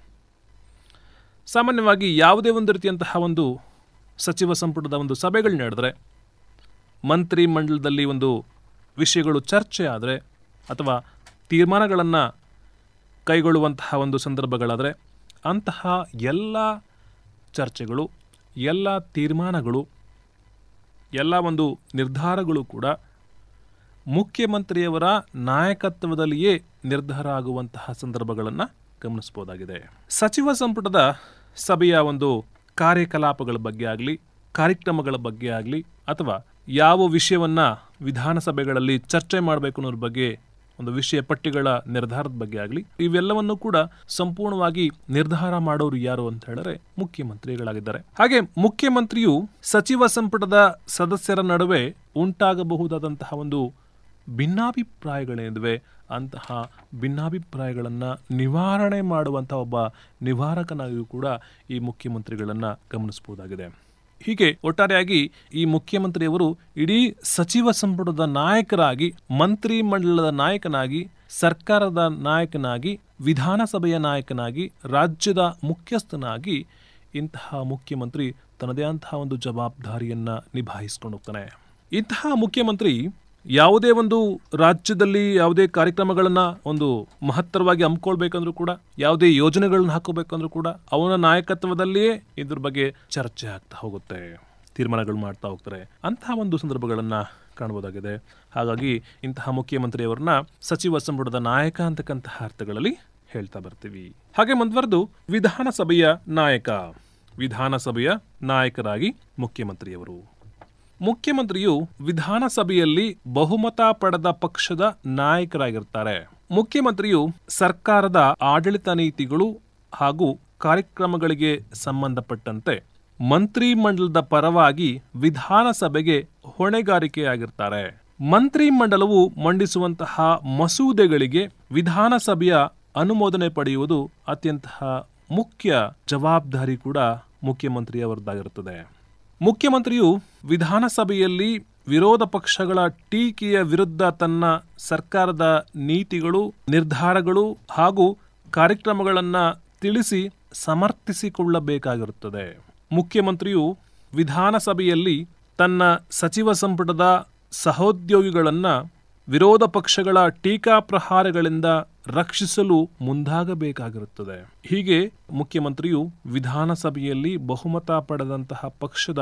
S2: ಸಾಮಾನ್ಯವಾಗಿ ಯಾವುದೇ ಒಂದು ರೀತಿಯಂತಹ ಒಂದು ಸಚಿವ ಸಂಪುಟದ ಒಂದು ಸಭೆಗಳು ನಡೆದರೆ, ಮಂತ್ರಿ ಮಂಡಲದಲ್ಲಿ ಒಂದು ವಿಷಯಗಳು ಚರ್ಚೆ ಆದರೆ ಅಥವಾ ತೀರ್ಮಾನಗಳನ್ನು ಕೈಗೊಳ್ಳುವಂತಹ ಒಂದು ಸಂದರ್ಭಗಳಾದರೆ ಅಂತಹ ಎಲ್ಲ ಚರ್ಚೆಗಳು, ಎಲ್ಲ ತೀರ್ಮಾನಗಳು, ಎಲ್ಲ ಒಂದು ನಿರ್ಧಾರಗಳು ಕೂಡ ಮುಖ್ಯಮಂತ್ರಿಯವರ ನಾಯಕತ್ವದಲ್ಲಿಯೇ ನಿರ್ಧಾರ ಆಗುವಂತಹ ಸಂದರ್ಭಗಳನ್ನು ಗಮನಿಸಬಹುದಾಗಿದೆ. ಸಚಿವ ಸಂಪುಟದ ಸಭೆಯ ಒಂದು ಕಾರ್ಯಕಲಾಪಗಳ ಬಗ್ಗೆ ಆಗಲಿ, ಕಾರ್ಯಕ್ರಮಗಳ ಬಗ್ಗೆ ಆಗಲಿ, ಅಥವಾ ಯಾವ ವಿಷಯವನ್ನ ವಿಧಾನಸಭೆಗಳಲ್ಲಿ ಚರ್ಚೆ ಮಾಡಬೇಕು ಅನ್ನೋದ್ರ ಬಗ್ಗೆ ಒಂದು ವಿಷಯ ಪಟ್ಟಿಗಳ ನಿರ್ಧಾರದ ಬಗ್ಗೆ ಆಗಲಿ, ಇವೆಲ್ಲವನ್ನು ಕೂಡ ಸಂಪೂರ್ಣವಾಗಿ ನಿರ್ಧಾರ ಮಾಡೋರು ಯಾರು ಅಂತ ಹೇಳಿದ್ರೆ ಮುಖ್ಯಮಂತ್ರಿಗಳಾಗಿದ್ದಾರೆ. ಹಾಗೆ ಮುಖ್ಯಮಂತ್ರಿಯು ಸಚಿವ ಸಂಪುಟದ ಸದಸ್ಯರ ನಡುವೆ ಉಂಟಾಗಬಹುದಾದಂತಹ ಒಂದು ಭಿನ್ನಾಭಿಪ್ರಾಯಗಳೇನಿವೆ ಅಂತಹ ಭಿನ್ನಾಭಿಪ್ರಾಯಗಳನ್ನು ನಿವಾರಣೆ ಮಾಡುವಂತಹ ಒಬ್ಬ ನಿವಾರಕನಾಗಿಯೂ ಕೂಡ ಈ ಮುಖ್ಯಮಂತ್ರಿಗಳನ್ನು ಗಮನಿಸಬಹುದಾಗಿದೆ. ಹೀಗೆ ಒಟ್ಟಾರೆಯಾಗಿ ಈ ಮುಖ್ಯಮಂತ್ರಿಯವರು ಇಡೀ ಸಚಿವ ಸಂಪುಟದ ನಾಯಕರಾಗಿ, ಮಂತ್ರಿ ಮಂಡಲದ ನಾಯಕನಾಗಿ, ಸರ್ಕಾರದ ನಾಯಕನಾಗಿ, ವಿಧಾನಸಭೆಯ ನಾಯಕನಾಗಿ, ರಾಜ್ಯದ ಮುಖ್ಯಸ್ಥನಾಗಿ ಇಂತಹ ಮುಖ್ಯಮಂತ್ರಿ ತನ್ನದೇ ಅಂತಹ ಒಂದು ಜವಾಬ್ದಾರಿಯನ್ನ ನಿಭಾಯಿಸಿಕೊಂಡು ಹೋಗ್ತಾನೆ. ಇಂತಹ ಮುಖ್ಯಮಂತ್ರಿ ಯಾವುದೇ ಒಂದು ರಾಜ್ಯದಲ್ಲಿ ಯಾವುದೇ ಕಾರ್ಯಕ್ರಮಗಳನ್ನ ಒಂದು ಮಹತ್ತರವಾಗಿ ಹಮ್ಮಿಕೊಳ್ಬೇಕಂದ್ರೂ ಕೂಡ, ಯಾವುದೇ ಯೋಜನೆಗಳನ್ನ ಹಾಕೋಬೇಕಂದ್ರೂ ಕೂಡ ಅವನ ನಾಯಕತ್ವದಲ್ಲಿಯೇ ಇದ್ರ ಬಗ್ಗೆ ಚರ್ಚೆ ಆಗ್ತಾ ಹೋಗುತ್ತೆ, ತೀರ್ಮಾನಗಳು ಮಾಡ್ತಾ ಹೋಗ್ತಾರೆ. ಅಂತಹ ಒಂದು ಸಂದರ್ಭಗಳನ್ನ ಕಾಣಬಹುದಾಗಿದೆ. ಹಾಗಾಗಿ ಇಂತಹ ಮುಖ್ಯಮಂತ್ರಿಯವರನ್ನ ಸಚಿವ ಸಂಪುಟದ ನಾಯಕ ಅಂತಕ್ಕಂತಹ ಅರ್ಥಗಳಲ್ಲಿ ಹೇಳ್ತಾ ಬರ್ತೀವಿ. ಹಾಗೆ ಮುಂದುವರೆದು ವಿಧಾನಸಭೆಯ ನಾಯಕ, ವಿಧಾನಸಭೆಯ ನಾಯಕರಾಗಿ ಮುಖ್ಯಮಂತ್ರಿಯು ವಿಧಾನಸಭೆಯಲ್ಲಿ ಬಹುಮತ ಪಡೆದ ಪಕ್ಷದ ನಾಯಕರಾಗಿರ್ತಾರೆ. ಮುಖ್ಯಮಂತ್ರಿಯು ಸರ್ಕಾರದ ಆಡಳಿತ ನೀತಿಗಳು ಹಾಗೂ ಕಾರ್ಯಕ್ರಮಗಳಿಗೆ ಸಂಬಂಧಪಟ್ಟಂತೆ ಮಂತ್ರಿ ಮಂಡಲದ ಪರವಾಗಿ ವಿಧಾನಸಭೆಗೆ ಹೊಣೆಗಾರಿಕೆಯಾಗಿರ್ತಾರೆ. ಮಂತ್ರಿ ಮಂಡಲವು ಮಂಡಿಸುವಂತಹ ಮಸೂದೆಗಳಿಗೆ ವಿಧಾನಸಭೆಯ ಅನುಮೋದನೆ ಪಡೆಯುವುದು ಅತ್ಯಂತ ಮುಖ್ಯ ಜವಾಬ್ದಾರಿ ಕೂಡ ಮುಖ್ಯಮಂತ್ರಿಯವರದ್ದಾಗಿರುತ್ತದೆ. ಮುಖ್ಯಮಂತ್ರಿಯು ವಿಧಾನಸಭೆಯಲ್ಲಿ ವಿರೋಧ ಪಕ್ಷಗಳ ಟೀಕೆಯ ವಿರುದ್ಧ ತನ್ನ ಸರ್ಕಾರದ ನೀತಿಗಳು, ನಿರ್ಧಾರಗಳು ಹಾಗೂ ಕಾರ್ಯಕ್ರಮಗಳನ್ನು ತಿಳಿಸಿ ಸಮರ್ಥಿಸಿಕೊಳ್ಳಬೇಕಾಗಿರುತ್ತದೆ. ಮುಖ್ಯಮಂತ್ರಿಯು ವಿಧಾನಸಭೆಯಲ್ಲಿ ತನ್ನ ಸಚಿವ ಸಂಪುಟದ ಸಹೋದ್ಯೋಗಿಗಳನ್ನು ವಿರೋಧ ಪಕ್ಷಗಳ ಟೀಕಾ ಪ್ರಹಾರಗಳಿಂದ ರಕ್ಷಿಸಲು ಮುಂದಾಗಬೇಕಾಗಿರುತ್ತದೆ. ಹೀಗೆ ಮುಖ್ಯಮಂತ್ರಿಯು ವಿಧಾನಸಭೆಯಲ್ಲಿ ಬಹುಮತ ಪಡೆದಂತಹ ಪಕ್ಷದ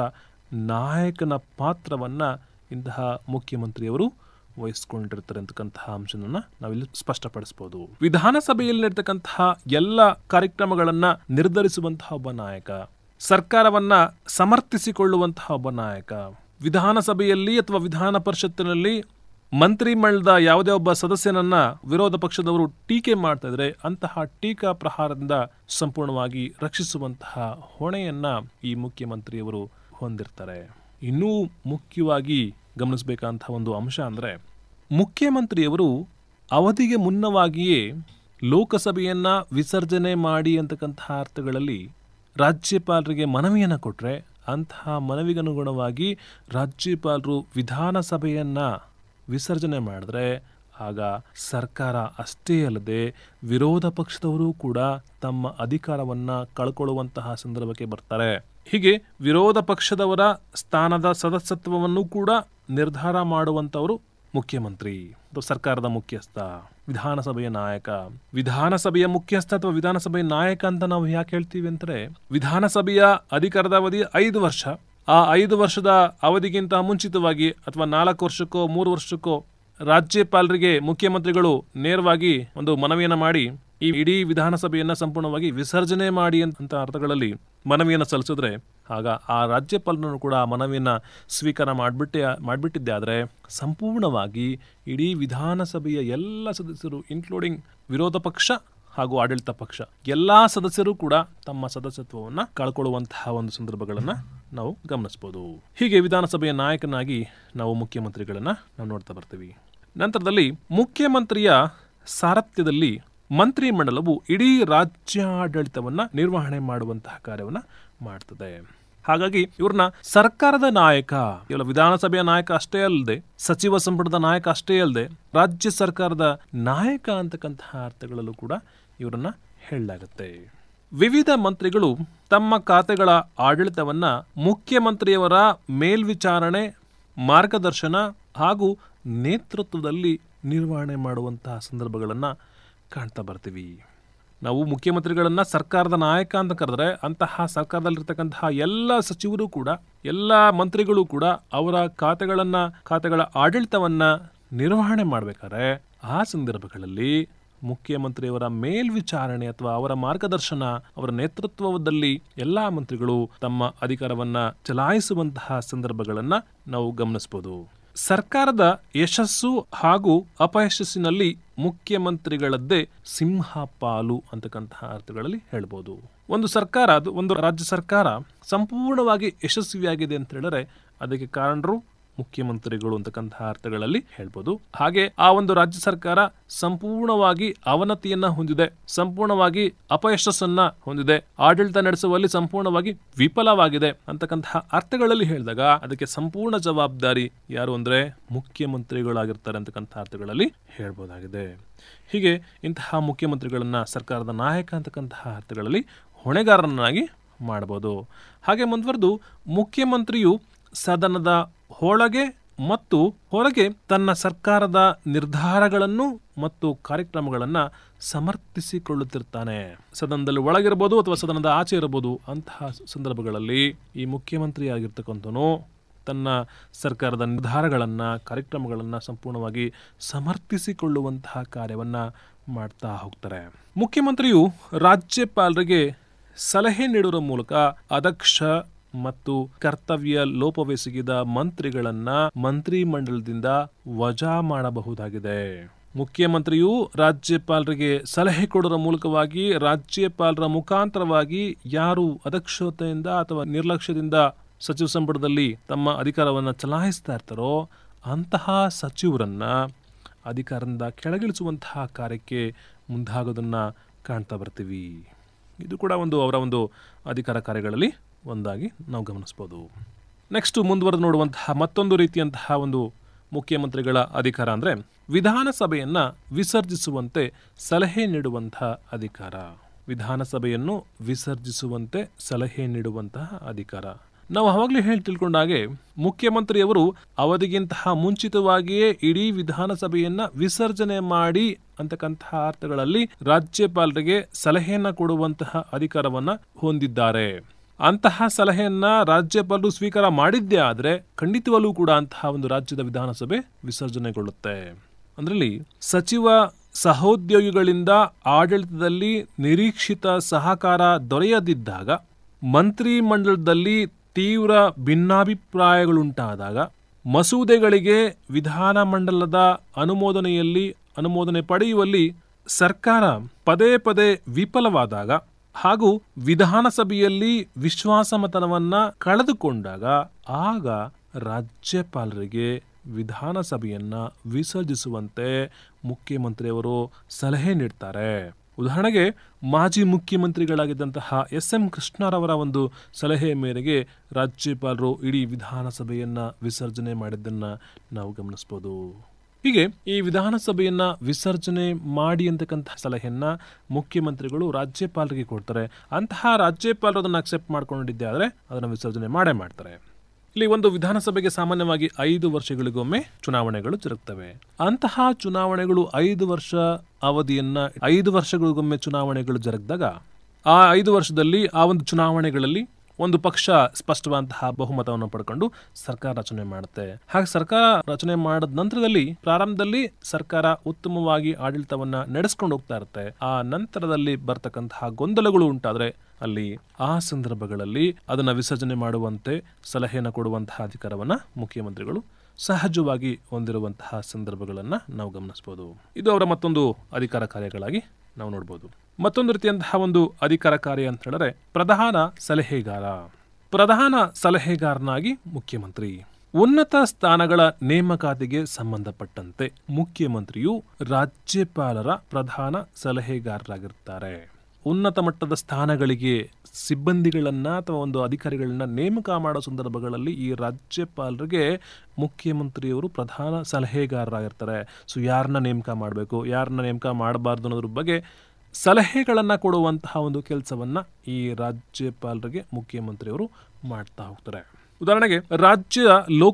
S2: ನಾಯಕನ ಪಾತ್ರವನ್ನ ಇಂತಹ ಮುಖ್ಯಮಂತ್ರಿಯವರು ವಹಿಸಿಕೊಂಡಿರ್ತಾರೆ ಅಂತಕ್ಕಂತಹ ಅಂಶವನ್ನ ನಾವಿಲ್ಲಿ ಸ್ಪಷ್ಟಪಡಿಸಬಹುದು. ವಿಧಾನಸಭೆಯಲ್ಲಿ ನಡೆತಕ್ಕಂತಹ ಎಲ್ಲ ಕಾರ್ಯಕ್ರಮಗಳನ್ನ ನಿರ್ಧರಿಸುವಂತಹ ಒಬ್ಬ ನಾಯಕ, ಸರ್ಕಾರವನ್ನ ಸಮರ್ಥಿಸಿಕೊಳ್ಳುವಂತಹ ಒಬ್ಬ ನಾಯಕ, ವಿಧಾನಸಭೆಯಲ್ಲಿ ಅಥವಾ ವಿಧಾನ ಪರಿಷತ್ತಿನಲ್ಲಿ ಮಂತ್ರಿ ಮಂಡಲದ ಯಾವುದೇ ಒಬ್ಬ ಸದಸ್ಯನನ್ನ ವಿರೋಧ ಪಕ್ಷದವರು ಟೀಕೆ ಮಾಡ್ತಾ ಇದ್ರೆ ಅಂತಹ ಟೀಕಾ ಪ್ರಹಾರದಿಂದ ಸಂಪೂರ್ಣವಾಗಿ ರಕ್ಷಿಸುವಂತಹ ಹೊಣೆಯನ್ನ ಈ ಮುಖ್ಯಮಂತ್ರಿಯವರು ಹೊಂದಿರ್ತಾರೆ. ಇನ್ನೂ ಮುಖ್ಯವಾಗಿ ಗಮನಿಸಬೇಕಾದಂತಹ ಒಂದು ಅಂಶ ಅಂದ್ರೆ, ಮುಖ್ಯಮಂತ್ರಿಯವರು ಅವಧಿಗೆ ಮುನ್ನವಾಗಿಯೇ ಲೋಕಸಭೆಯನ್ನ ವಿಸರ್ಜನೆ ಮಾಡಿ ಅಂತಕ್ಕಂತಹ ಅರ್ಥಗಳಲ್ಲಿ ರಾಜ್ಯಪಾಲರಿಗೆ ಮನವಿಯನ್ನ ಕೊಟ್ರೆ, ಅಂತಹ ಮನವಿಗನುಗುಣವಾಗಿ ರಾಜ್ಯಪಾಲರು ವಿಧಾನಸಭೆಯನ್ನ ವಿಸರ್ಜನೆ ಮಾಡಿದ್ರೆ ಆಗ ಸರ್ಕಾರ ಅಷ್ಟೇ ಅಲ್ಲದೆ ವಿರೋಧ ಪಕ್ಷದವರು ಕೂಡ ತಮ್ಮ ಅಧಿಕಾರವನ್ನ ಕಳ್ಕೊಳ್ಳುವಂತಹ ಸಂದರ್ಭಕ್ಕೆ ಬರ್ತಾರೆ. ಹೀಗೆ ವಿರೋಧ ಪಕ್ಷದವರ ಸ್ಥಾನದ ಸದಸ್ಯತ್ವವನ್ನು ಕೂಡ ನಿರ್ಧಾರ ಮಾಡುವಂತವರು ಮುಖ್ಯಮಂತ್ರಿ, ಸರ್ಕಾರದ ಮುಖ್ಯಸ್ಥ, ವಿಧಾನಸಭೆಯ ನಾಯಕ. ವಿಧಾನಸಭೆಯ ಮುಖ್ಯಸ್ಥ ಅಥವಾ ವಿಧಾನಸಭೆಯ ನಾಯಕ ಅಂತ ನಾವು ಯಾಕೆ ಹೇಳ್ತೀವಿ ಅಂದರೆ, ವಿಧಾನಸಭೆಯ ಅಧಿಕಾರದ ಅವಧಿ 5 ವರ್ಷ. ಆ 5 ವರ್ಷದ ಅವಧಿಗಿಂತ ಮುಂಚಿತವಾಗಿ ಅಥವಾ 4 ವರ್ಷಕ್ಕೋ 3 ವರ್ಷಕ್ಕೋ ರಾಜ್ಯಪಾಲರಿಗೆ ಮುಖ್ಯಮಂತ್ರಿಗಳು ನೇರವಾಗಿ ಒಂದು ಮನವಿಯನ್ನ ಮಾಡಿ ಈ ಇಡೀ ವಿಧಾನಸಭೆಯನ್ನ ಸಂಪೂರ್ಣವಾಗಿ ವಿಸರ್ಜನೆ ಮಾಡಿ ಅಂತ ಅರ್ಥಗಳಲ್ಲಿ ಮನವಿಯನ್ನು ಸಲ್ಲಿಸಿದ್ರೆ, ಆಗ ಆ ರಾಜ್ಯಪಾಲರನ್ನು ಕೂಡ ಆ ಮನವಿಯನ್ನ ಸ್ವೀಕಾರ ಮಾಡಿಬಿಟ್ಟಿದ್ದೆ ಆದರೆ ಸಂಪೂರ್ಣವಾಗಿ ಇಡೀ ವಿಧಾನಸಭೆಯ ಎಲ್ಲ ಸದಸ್ಯರು, ಇನ್ಕ್ಲೂಡಿಂಗ್ ವಿರೋಧ ಪಕ್ಷ ಹಾಗೂ ಆಡಳಿತ ಪಕ್ಷ, ಎಲ್ಲಾ ಸದಸ್ಯರು ಕೂಡ ತಮ್ಮ ಸದಸ್ಯತ್ವವನ್ನ ಕಳ್ಕೊಳ್ಳುವಂತಹ ಒಂದು ಸಂದರ್ಭಗಳನ್ನ ನಾವು ಗಮನಿಸಬಹುದು. ಹೀಗೆ ವಿಧಾನಸಭೆಯ ನಾಯಕನಾಗಿ ನಾವು ಮುಖ್ಯಮಂತ್ರಿಗಳನ್ನ ನಾವು ನೋಡ್ತಾ ಬರ್ತೀವಿ. ನಂತರದಲ್ಲಿ ಮುಖ್ಯಮಂತ್ರಿಯ ಸಾರಥ್ಯದಲ್ಲಿ ಮಂತ್ರಿ ಮಂಡಲವು ಇಡೀ ರಾಜ್ಯಾಡಳಿತವನ್ನ ನಿರ್ವಹಣೆ ಮಾಡುವಂತಹ ಕಾರ್ಯವನ್ನ ಮಾಡ್ತದೆ. ಹಾಗಾಗಿ ಇವ್ರನ್ನ ಸರ್ಕಾರದ ನಾಯಕ, ಕೇವಲ ವಿಧಾನಸಭೆಯ ನಾಯಕ ಅಷ್ಟೇ ಅಲ್ಲದೆ, ಸಚಿವ ಸಂಪುಟದ ನಾಯಕ ಅಷ್ಟೇ ಅಲ್ಲದೆ, ರಾಜ್ಯ ಸರ್ಕಾರದ ನಾಯಕ ಅಂತಕ್ಕಂತಹ ಅರ್ಥಗಳಲ್ಲೂ ಕೂಡ ಇವರನ್ನ ಹೇಳಲಾಗುತ್ತೆ. ವಿವಿಧ ಮಂತ್ರಿಗಳು ತಮ್ಮ ಖಾತೆಗಳ ಆಡಳಿತವನ್ನ ಮುಖ್ಯಮಂತ್ರಿಯವರ ಮೇಲ್ವಿಚಾರಣೆ, ಮಾರ್ಗದರ್ಶನ ಹಾಗೂ ನೇತೃತ್ವದಲ್ಲಿ ನಿರ್ವಹಣೆ ಮಾಡುವಂತಹ ಸಂದರ್ಭಗಳನ್ನ ಕಾಣ್ತಾ ಬರ್ತೀವಿ. ನಾವು ಮುಖ್ಯಮಂತ್ರಿಗಳನ್ನ ಸರ್ಕಾರದ ನಾಯಕ ಅಂತ ಕರೆದ್ರೆ, ಅಂತಹ ಸರ್ಕಾರದಲ್ಲಿರ್ತಕ್ಕಂತಹ ಎಲ್ಲ ಸಚಿವರು ಕೂಡ, ಎಲ್ಲ ಮಂತ್ರಿಗಳು ಕೂಡ ಅವರ ಖಾತೆಗಳ ಆಡಳಿತವನ್ನ ನಿರ್ವಹಣೆ ಮಾಡಬೇಕಾದ್ರೆ ಆ ಸಂದರ್ಭಗಳಲ್ಲಿ ಮುಖ್ಯಮಂತ್ರಿಯವರ ಮೇಲ್ವಿಚಾರಣೆ ಅಥವಾ ಅವರ ಮಾರ್ಗದರ್ಶನ, ಅವರ ನೇತೃತ್ವದಲ್ಲಿ ಎಲ್ಲಾ ಮಂತ್ರಿಗಳು ತಮ್ಮ ಅಧಿಕಾರವನ್ನ ಚಲಾಯಿಸುವಂತಹ ಸಂದರ್ಭಗಳನ್ನ ನಾವು ಗಮನಿಸಬಹುದು. ಸರ್ಕಾರದ ಯಶಸ್ಸು ಹಾಗೂ ಅಪಯಶಸ್ಸಿನಲ್ಲಿ ಮುಖ್ಯಮಂತ್ರಿಗಳದ್ದೇ ಸಿಂಹ ಪಾಲು ಅಂತಕ್ಕಂತಹ ಅರ್ಥಗಳಲ್ಲಿ ಹೇಳ್ಬೋದು. ಒಂದು ರಾಜ್ಯ ಸರ್ಕಾರ ಸಂಪೂರ್ಣವಾಗಿ ಯಶಸ್ವಿಯಾಗಿದೆ ಅಂತ ಹೇಳಿದ್ರೆ ಅದಕ್ಕೆ ಕಾರಣರು ಮುಖ್ಯಮಂತ್ರಿಗಳು ಅಂತಕ್ಕಂತಹ ಅರ್ಥಗಳಲ್ಲಿ ಹೇಳ್ಬೋದು. ಹಾಗೆ ಆ ಒಂದು ರಾಜ್ಯ ಸರ್ಕಾರ ಸಂಪೂರ್ಣವಾಗಿ ಅವನತಿಯನ್ನ ಹೊಂದಿದೆ, ಸಂಪೂರ್ಣವಾಗಿ ಅಪಯಶಸ್ಸನ್ನ ಹೊಂದಿದೆ, ಆಡಳಿತ ನಡೆಸುವಲ್ಲಿ ಸಂಪೂರ್ಣವಾಗಿ ವಿಫಲವಾಗಿದೆ ಅಂತಕ್ಕಂತಹ ಅರ್ಥಗಳಲ್ಲಿ ಹೇಳಿದಾಗ ಅದಕ್ಕೆ ಸಂಪೂರ್ಣ ಜವಾಬ್ದಾರಿ ಯಾರು ಅಂದ್ರೆ ಮುಖ್ಯಮಂತ್ರಿಗಳಾಗಿರ್ತಾರೆ ಅಂತಕ್ಕಂತಹ ಅರ್ಥಗಳಲ್ಲಿ ಹೇಳ್ಬೋದಾಗಿದೆ. ಹೀಗೆ ಇಂತಹ ಮುಖ್ಯಮಂತ್ರಿಗಳನ್ನ ಸರ್ಕಾರದ ನಾಯಕ ಅಂತಕ್ಕಂತಹ ಅರ್ಥಗಳಲ್ಲಿ ಹೊಣೆಗಾರನಾಗಿ ಮಾಡಬಹುದು. ಹಾಗೆ ಮುಂದುವರೆದು ಮುಖ್ಯಮಂತ್ರಿಯು ಸದನದ ಒಳಗೆ ಮತ್ತು ಹೊರಗೆ ತನ್ನ ಸರ್ಕಾರದ ನಿರ್ಧಾರಗಳನ್ನು ಮತ್ತು ಕಾರ್ಯಕ್ರಮಗಳನ್ನ ಸಮರ್ಥಿಸಿಕೊಳ್ಳುತ್ತಿರ್ತಾನೆ. ಸದನದಲ್ಲಿ ಒಳಗಿರಬಹುದು ಅಥವಾ ಸದನದ ಆಚೆ ಇರಬಹುದು. ಅಂತಹ ಸಂದರ್ಭಗಳಲ್ಲಿ ಈ ಮುಖ್ಯಮಂತ್ರಿ ಆಗಿರ್ತಕ್ಕಂಥನು ತನ್ನ ಸರ್ಕಾರದ ನಿರ್ಧಾರಗಳನ್ನು, ಕಾರ್ಯಕ್ರಮಗಳನ್ನು ಸಂಪೂರ್ಣವಾಗಿ ಸಮರ್ಥಿಸಿಕೊಳ್ಳುವಂತಹ ಕಾರ್ಯವನ್ನ ಮಾಡ್ತಾ ಹೋಗ್ತಾರೆ. ಮುಖ್ಯಮಂತ್ರಿಯು ರಾಜ್ಯಪಾಲರಿಗೆ ಸಲಹೆ ನೀಡುವ ಮೂಲಕ ಅದಕ್ಷ ಮತ್ತು ಕರ್ತವ್ಯ ಲೋಪವೆಸಗಿದ ಮಂತ್ರಿಗಳನ್ನ ಮಂತ್ರಿಮಂಡಲದಿಂದ ವಜಾ ಮಾಡಬಹುದಾಗಿದೆ. ಮುಖ್ಯಮಂತ್ರಿಯು ರಾಜ್ಯಪಾಲರಿಗೆ ಸಲಹೆ ಕೊಡುವ ಮೂಲಕವಾಗಿ ರಾಜ್ಯಪಾಲರ ಮುಖಾಂತರವಾಗಿ ಯಾರು ಅದಕ್ಷತೆಯಿಂದ ಅಥವಾ ನಿರ್ಲಕ್ಷ್ಯದಿಂದ ಸಚಿವ ಸಂಪುಟದಲ್ಲಿ ತಮ್ಮ ಅಧಿಕಾರವನ್ನು ಚಲಾಯಿಸ್ತಾ ಇರ್ತಾರೋ ಅಂತಹ ಸಚಿವರನ್ನ ಅಧಿಕಾರದಿಂದ ಕೆಳಗಿಳಿಸುವಂತಹ ಕಾರ್ಯಕ್ಕೆ ಮುಂದಾಗೋದನ್ನ ಕಾಣ್ತಾ ಬರ್ತೀವಿ. ಇದು ಕೂಡ ಅವರ ಒಂದು ಅಧಿಕಾರ ಕಾರ್ಯಗಳಲ್ಲಿ ಒಂದಾಗಿ ನಾವು ಗಮನಿಸ್ಬೋದು. ನೆಕ್ಸ್ಟ್ ಮುಂದುವರೆದು ನೋಡುವಂತಹ ಮತ್ತೊಂದು ರೀತಿಯಂತಹ ಒಂದು ಮುಖ್ಯಮಂತ್ರಿಗಳ ಅಧಿಕಾರ ಅಂದರೆ ವಿಧಾನಸಭೆಯನ್ನ ವಿಸರ್ಜಿಸುವಂತೆ ಸಲಹೆ ನೀಡುವಂತಹ ಅಧಿಕಾರ. ವಿಧಾನಸಭೆಯನ್ನು ವಿಸರ್ಜಿಸುವಂತೆ ಸಲಹೆ ನೀಡುವಂತಹ ಅಧಿಕಾರ. ನಾವು ಅವಾಗಲೇ ತಿಳ್ಕೊಂಡಾಗೆ ಮುಖ್ಯಮಂತ್ರಿಯವರು ಅವಧಿಗಿಂತಹ ಮುಂಚಿತವಾಗಿಯೇ ಇಡೀ ವಿಧಾನಸಭೆಯನ್ನ ವಿಸರ್ಜನೆ ಮಾಡಿ ಅಂತಕ್ಕಂತಹ ಅರ್ಥಗಳಲ್ಲಿ ರಾಜ್ಯಪಾಲರಿಗೆ ಸಲಹೆಯನ್ನ ಕೊಡುವಂತಹ ಅಧಿಕಾರವನ್ನ ಹೊಂದಿದ್ದಾರೆ. ಅಂತಹ ಸಲಹೆಯನ್ನ ರಾಜ್ಯಪಾಲರು ಸ್ವೀಕಾರ ಮಾಡಿದ್ದೇ ಆದರೆ ಖಂಡಿತವಲ್ಲೂ ಕೂಡ ಅಂತಹ ಒಂದು ರಾಜ್ಯದ ವಿಧಾನಸಭೆ ವಿಸರ್ಜನೆಗೊಳ್ಳುತ್ತೆ. ಅದರಲ್ಲಿ ಸಚಿವ ಸಹೋದ್ಯೋಗಿಗಳಿಂದ ಆಡಳಿತದಲ್ಲಿ ನಿರೀಕ್ಷಿತ ಸಹಕಾರ ದೊರೆಯದಿದ್ದಾಗ, ಮಂತ್ರಿಮಂಡಲದಲ್ಲಿ ತೀವ್ರ ಭಿನ್ನಾಭಿಪ್ರಾಯಗಳುಂಟಾದಾಗ, ಮಸೂದೆಗಳಿಗೆ ವಿಧಾನಮಂಡಲದ ಅನುಮೋದನೆ ಪಡೆಯುವಲ್ಲಿ ಸರ್ಕಾರ ಪದೇ ಪದೇ ವಿಫಲವಾದಾಗ ಹಾಗೂ ವಿಧಾನಸಭೆಯಲ್ಲಿ ವಿಶ್ವಾಸಮತವನ್ನ ಕಳೆದುಕೊಂಡಾಗ ಆಗ ರಾಜ್ಯಪಾಲರಿಗೆ ವಿಧಾನಸಭೆಯನ್ನ ವಿಸರ್ಜಿಸುವಂತೆ ಮುಖ್ಯಮಂತ್ರಿಯವರು ಸಲಹೆ ನೀಡ್ತಾರೆ. ಉದಾಹರಣೆಗೆ ಮಾಜಿ ಮುಖ್ಯಮಂತ್ರಿಗಳಾಗಿದ್ದಂತಹ SM ಕೃಷ್ಣರವರ ಒಂದು ಸಲಹೆಯ ಮೇರೆಗೆ ರಾಜ್ಯಪಾಲರು ಇಡೀ ವಿಧಾನಸಭೆಯನ್ನ ವಿಸರ್ಜನೆ ಮಾಡಿದ್ದನ್ನ ನಾವು ಗಮನಿಸಬಹುದು. ಹೀಗೆ ಈ ವಿಧಾನಸಭೆಯನ್ನ ವಿಸರ್ಜನೆ ಮಾಡಿ ಅಂತಕ್ಕಂತಹ ಸಲಹೆಯನ್ನ ಮುಖ್ಯಮಂತ್ರಿಗಳು ರಾಜ್ಯಪಾಲರಿಗೆ ಕೊಡ್ತಾರೆ. ಅಂತಹ ರಾಜ್ಯಪಾಲರು ಅದನ್ನು ಅಕ್ಸೆಪ್ಟ್ ಮಾಡ್ಕೊಂಡಿದ್ದೆ ಆದರೆ ಅದನ್ನು ವಿಸರ್ಜನೆ ಮಾಡೇ ಮಾಡ್ತಾರೆ. ಇಲ್ಲಿ ಒಂದು ವಿಧಾನಸಭೆಗೆ ಸಾಮಾನ್ಯವಾಗಿ 5 ವರ್ಷಗಳಿಗೊಮ್ಮೆ ಚುನಾವಣೆಗಳು ಜರುಗುತ್ತವೆ. ಅಂತಹ ಚುನಾವಣೆಗಳು 5 ವರ್ಷ ಅವಧಿಯನ್ನ 5 ವರ್ಷಗಳಿಗೊಮ್ಮೆ ಚುನಾವಣೆಗಳು ಜರುಗಿದಾಗ ಆ 5 ವರ್ಷದಲ್ಲಿ ಆ ಒಂದು ಚುನಾವಣೆಗಳಲ್ಲಿ ಒಂದು ಪಕ್ಷ ಸ್ಪಷ್ಟವಾದಂತಹ ಬಹುಮತವನ್ನು ಪಡ್ಕೊಂಡು ಸರ್ಕಾರ ರಚನೆ ಮಾಡುತ್ತೆ. ಹಾಗೆ ಸರ್ಕಾರ ರಚನೆ ಮಾಡಿದ ನಂತರದಲ್ಲಿ ಪ್ರಾರಂಭದಲ್ಲಿ ಸರ್ಕಾರ ಉತ್ತಮವಾಗಿ ಆಡಳಿತವನ್ನ ನಡೆಸ್ಕೊಂಡು ಹೋಗ್ತಾ ಇರುತ್ತೆ. ಆ ನಂತರದಲ್ಲಿ ಬರ್ತಕ್ಕಂತಹ ಗೊಂದಲಗಳು ಉಂಟಾದ್ರೆ ಅಲ್ಲಿ ಆ ಸಂದರ್ಭಗಳಲ್ಲಿ ಅದನ್ನ ವಿಸರ್ಜನೆ ಮಾಡುವಂತೆ ಸಲಹೆಯನ್ನು ಕೊಡುವಂತಹ ಅಧಿಕಾರವನ್ನ ಮುಖ್ಯಮಂತ್ರಿಗಳು ಸಹಜವಾಗಿ ಹೊಂದಿರುವಂತಹ ಸಂದರ್ಭಗಳನ್ನ ನಾವು ಗಮನಿಸಬಹುದು. ಇದು ಅವರ ಮತ್ತೊಂದು ಅಧಿಕಾರ ಕಾರ್ಯಗಳಾಗಿ ನಾವು ನೋಡಬಹುದು. ಮತ್ತೊಂದು ರೀತಿಯಂತಹ ಒಂದು ಅಧಿಕಾರ ಕಾರ್ಯ ಅಂತ ಹೇಳಿದ್ರೆ ಪ್ರಧಾನ ಸಲಹೆಗಾರ. ಪ್ರಧಾನ ಸಲಹೆಗಾರನಾಗಿ ಮುಖ್ಯಮಂತ್ರಿ ಉನ್ನತ ಸ್ಥಾನಗಳ ನೇಮಕಾತಿಗೆ ಸಂಬಂಧಪಟ್ಟಂತೆ ಮುಖ್ಯಮಂತ್ರಿಯು ರಾಜ್ಯಪಾಲರ ಪ್ರಧಾನ ಸಲಹೆಗಾರರಾಗಿರ್ತಾರೆ. ಉನ್ನತ ಮಟ್ಟದ ಸ್ಥಾನಗಳಿಗೆ ಸಿಬ್ಬಂದಿಗಳನ್ನ ಅಥವಾ ಒಂದು ಅಧಿಕಾರಿಗಳನ್ನ ನೇಮಕ ಮಾಡೋ ಸಂದರ್ಭಗಳಲ್ಲಿ ಈ ರಾಜ್ಯಪಾಲರಿಗೆ ಮುಖ್ಯಮಂತ್ರಿಯವರು ಪ್ರಧಾನ ಸಲಹೆಗಾರರಾಗಿರ್ತಾರೆ. ಸೊ ಯಾರನ್ನ ನೇಮಕ ಮಾಡಬೇಕು, ಯಾರನ್ನ ನೇಮಕ ಮಾಡಬಾರ್ದು ಅನ್ನೋದ್ರ ಬಗ್ಗೆ ಸಲಹೆಗಳನ್ನ ಕೊಡುವಂತಹ ಒಂದು ಕೆಲಸವನ್ನ ಈ ರಾಜ್ಯಪಾಲರಿಗೆ ಮುಖ್ಯಮಂತ್ರಿಯವರು ಮಾಡ್ತಾ ಹೋಗ್ತಾರೆ. ಉದಾಹರಣೆಗೆ ರಾಜ್ಯ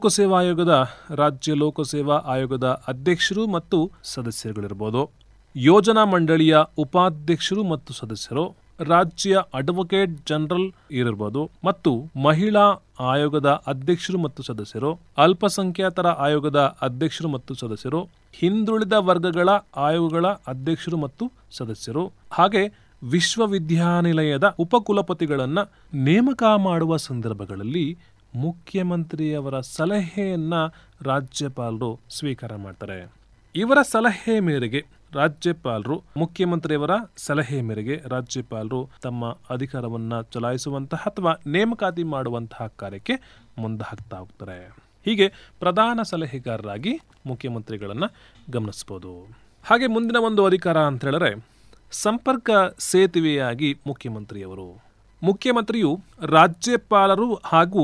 S2: ಲೋಕಸೇವಾ ಆಯೋಗದ ಅಧ್ಯಕ್ಷರು ಮತ್ತು ಸದಸ್ಯರುಗಳಿರ್ಬೋದು, ಯೋಜನಾ ಮಂಡಳಿಯ ಉಪಾಧ್ಯಕ್ಷರು ಮತ್ತು ಸದಸ್ಯರು, ರಾಜ್ಯ ಅಡ್ವೊಕೇಟ್ ಜನರಲ್ ಇರಬಹುದು ಮತ್ತು ಮಹಿಳಾ ಆಯೋಗದ ಅಧ್ಯಕ್ಷರು ಮತ್ತು ಸದಸ್ಯರು, ಅಲ್ಪಸಂಖ್ಯಾತರ ಆಯೋಗದ ಅಧ್ಯಕ್ಷರು ಮತ್ತು ಸದಸ್ಯರು, ಹಿಂದುಳಿದ ವರ್ಗಗಳ ಆಯೋಗಗಳ ಅಧ್ಯಕ್ಷರು ಮತ್ತು ಸದಸ್ಯರು, ಹಾಗೆ ವಿಶ್ವವಿದ್ಯಾನಿಲಯದ ಉಪಕುಲಪತಿಗಳನ್ನ ನೇಮಕ ಮಾಡುವ ಸಂದರ್ಭಗಳಲ್ಲಿ ಮುಖ್ಯಮಂತ್ರಿಯವರ ಸಲಹೆಯನ್ನ ರಾಜ್ಯಪಾಲರು ಸ್ವೀಕಾರ ಮಾಡ್ತಾರೆ. ಇವರ ಸಲಹೆ ಮೇರೆಗೆ ರಾಜ್ಯಪಾಲರು ಮುಖ್ಯಮಂತ್ರಿಯವರ ಸಲಹೆ ಮೇರೆಗೆ ರಾಜ್ಯಪಾಲರು ತಮ್ಮ ಅಧಿಕಾರವನ್ನ ಚಲಾಯಿಸುವಂತಹ ಅಥವಾ ನೇಮಕಾತಿ ಮಾಡುವಂತಹ ಕಾರ್ಯಕ್ಕೆ ಮುಂದಾಗ್ತಾ ಹೋಗ್ತಾರೆ. ಹೀಗೆ ಪ್ರಧಾನ ಸಲಹೆಗಾರರಾಗಿ ಮುಖ್ಯಮಂತ್ರಿಗಳನ್ನ ಗಮನಿಸಬಹುದು. ಹಾಗೆ ಮುಂದಿನ ಒಂದು ಅಧಿಕಾರ ಅಂತ ಹೇಳಿದ್ರೆ ಸಂಪರ್ಕ ಸೇತುವೆಯಾಗಿ ಮುಖ್ಯಮಂತ್ರಿಯು ರಾಜ್ಯಪಾಲರು ಹಾಗೂ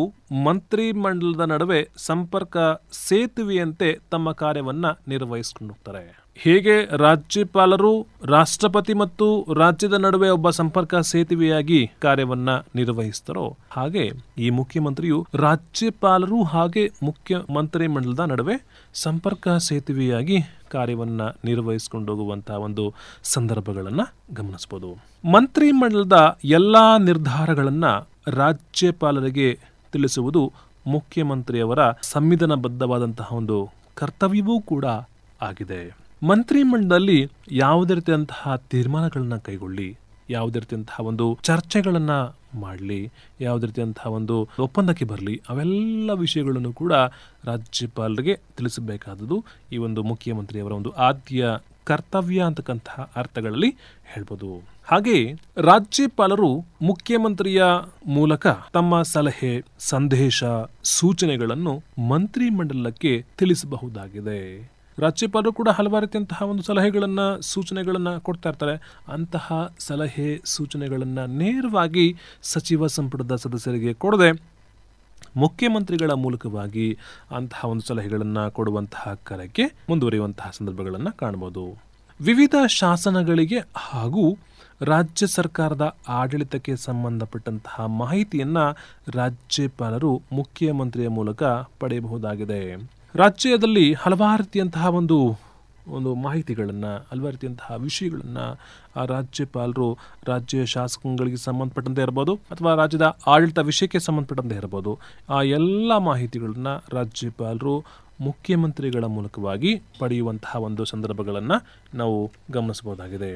S2: ಮಂತ್ರಿಮಂಡಲದ ನಡುವೆ ಸಂಪರ್ಕ ಸೇತುವೆಯಂತೆ ತಮ್ಮ ಕಾರ್ಯವನ್ನ ನಿರ್ವಹಿಸಿಕೊಂಡು ಹೋಗ್ತಾರೆ. ಹೇಗೆ ರಾಜ್ಯಪಾಲರು ರಾಷ್ಟ್ರಪತಿ ಮತ್ತು ರಾಜ್ಯದ ನಡುವೆ ಒಬ್ಬ ಸಂಪರ್ಕ ಸೇತುವೆಯಾಗಿ ಕಾರ್ಯವನ್ನ ನಿರ್ವಹಿಸ್ತಾರೋ ಹಾಗೆ ಈ ಮುಖ್ಯಮಂತ್ರಿಯು ರಾಜ್ಯಪಾಲರು ಹಾಗೆ ಮುಖ್ಯಮಂತ್ರಿ ಮಂಡಲದ ನಡುವೆ ಸಂಪರ್ಕ ಸೇತುವೆಯಾಗಿ ಕಾರ್ಯವನ್ನ ನಿರ್ವಹಿಸಿಕೊಂಡು ಹೋಗುವಂತಹ ಒಂದು ಸಂದರ್ಭಗಳನ್ನ ಗಮನಿಸಬಹುದು. ಮಂತ್ರಿ ಮಂಡಲದ ಎಲ್ಲಾ ನಿರ್ಧಾರಗಳನ್ನ ರಾಜ್ಯಪಾಲರಿಗೆ ತಿಳಿಸುವುದು ಮುಖ್ಯಮಂತ್ರಿಯವರ ಸಂವಿಧಾನಬದ್ಧವಾದಂತಹ ಒಂದು ಕರ್ತವ್ಯವೂ ಕೂಡ ಆಗಿದೆ. ಮಂತ್ರಿ ಮಂಡಲದಲ್ಲಿ ಯಾವುದೇ ರೀತಿಯಂತಹ ತೀರ್ಮಾನಗಳನ್ನ ಕೈಗೊಳ್ಳಿ, ಯಾವುದೇ ರೀತಿಯಂತಹ ಒಂದು ಚರ್ಚೆಗಳನ್ನ ಮಾಡಲಿ, ಯಾವುದೇ ರೀತಿಯಂತಹ ಒಂದು ಒಪ್ಪಂದಕ್ಕೆ ಬರಲಿ, ಅವೆಲ್ಲ ವಿಷಯಗಳನ್ನು ಕೂಡ ರಾಜ್ಯಪಾಲರಿಗೆ ತಿಳಿಸಬೇಕಾದದ್ದು ಈ ಒಂದು ಮುಖ್ಯಮಂತ್ರಿಯವರ ಒಂದು ಆದ್ಯ ಕರ್ತವ್ಯ ಅಂತಕ್ಕಂತಹ ಅರ್ಥಗಳಲ್ಲಿ ಹೇಳ್ಬೋದು. ಹಾಗೆ ರಾಜ್ಯಪಾಲರು ಮುಖ್ಯಮಂತ್ರಿಯ ಮೂಲಕ ತಮ್ಮ ಸಲಹೆ, ಸಂದೇಶ, ಸೂಚನೆಗಳನ್ನು ಮಂತ್ರಿ ಮಂಡಲಕ್ಕೆ ತಿಳಿಸಬಹುದಾಗಿದೆ. ರಾಜ್ಯಪಾಲರು ಕೂಡ ಹಲವಾರು ರೀತಿಯಂತಹ ಒಂದು ಸಲಹೆಗಳನ್ನ, ಸೂಚನೆಗಳನ್ನ ಕೊಡ್ತಾ ಇರ್ತಾರೆ. ಅಂತಹ ಸಲಹೆ, ಸೂಚನೆಗಳನ್ನ ನೇರವಾಗಿ ಸಚಿವ ಸಂಪುಟದ ಸದಸ್ಯರಿಗೆ ಕೊಡದೆ ಮುಖ್ಯಮಂತ್ರಿಗಳ ಮೂಲಕವಾಗಿ ಅಂತಹ ಒಂದು ಸಲಹೆಗಳನ್ನು ಕೊಡುವಂತಹ ಕಾರ್ಯಕ್ಕೆ ಮುಂದುವರಿಯುವಂತಹ ಸಂದರ್ಭಗಳನ್ನು ಕಾಣಬಹುದು. ವಿವಿಧ ಶಾಸನಗಳಿಗೆ ಹಾಗೂ ರಾಜ್ಯ ಸರ್ಕಾರದ ಆಡಳಿತಕ್ಕೆ ಸಂಬಂಧಪಟ್ಟಂತಹ ಮಾಹಿತಿಯನ್ನ ರಾಜ್ಯಪಾಲರು ಮುಖ್ಯಮಂತ್ರಿಯ ಮೂಲಕ ಪಡೆಯಬಹುದಾಗಿದೆ. ರಾಜ್ಯದಲ್ಲಿ ಹಲವಾರು ರೀತಿಯಂತಹ ಒಂದು ಮಾಹಿತಿಗಳನ್ನು, ಹಲವಾರು ರೀತಿಯಂತಹ ವಿಷಯಗಳನ್ನು ರಾಜ್ಯಪಾಲರು ರಾಜ್ಯ ಶಾಸಕಗಳಿಗೆ ಸಂಬಂಧಪಟ್ಟಂತೆ ಇರ್ಬೋದು ಅಥವಾ ರಾಜ್ಯದ ಆಡಳಿತ ವಿಷಯಕ್ಕೆ ಸಂಬಂಧಪಟ್ಟಂತೆ ಇರ್ಬೋದು, ಆ ಎಲ್ಲ ಮಾಹಿತಿಗಳನ್ನು ರಾಜ್ಯಪಾಲರು ಮುಖ್ಯಮಂತ್ರಿಗಳ ಮೂಲಕವಾಗಿ ಪಡೆಯುವಂತಹ ಒಂದು ಸಂದರ್ಭಗಳನ್ನು ನಾವು ಗಮನಿಸಬಹುದಾಗಿದೆ.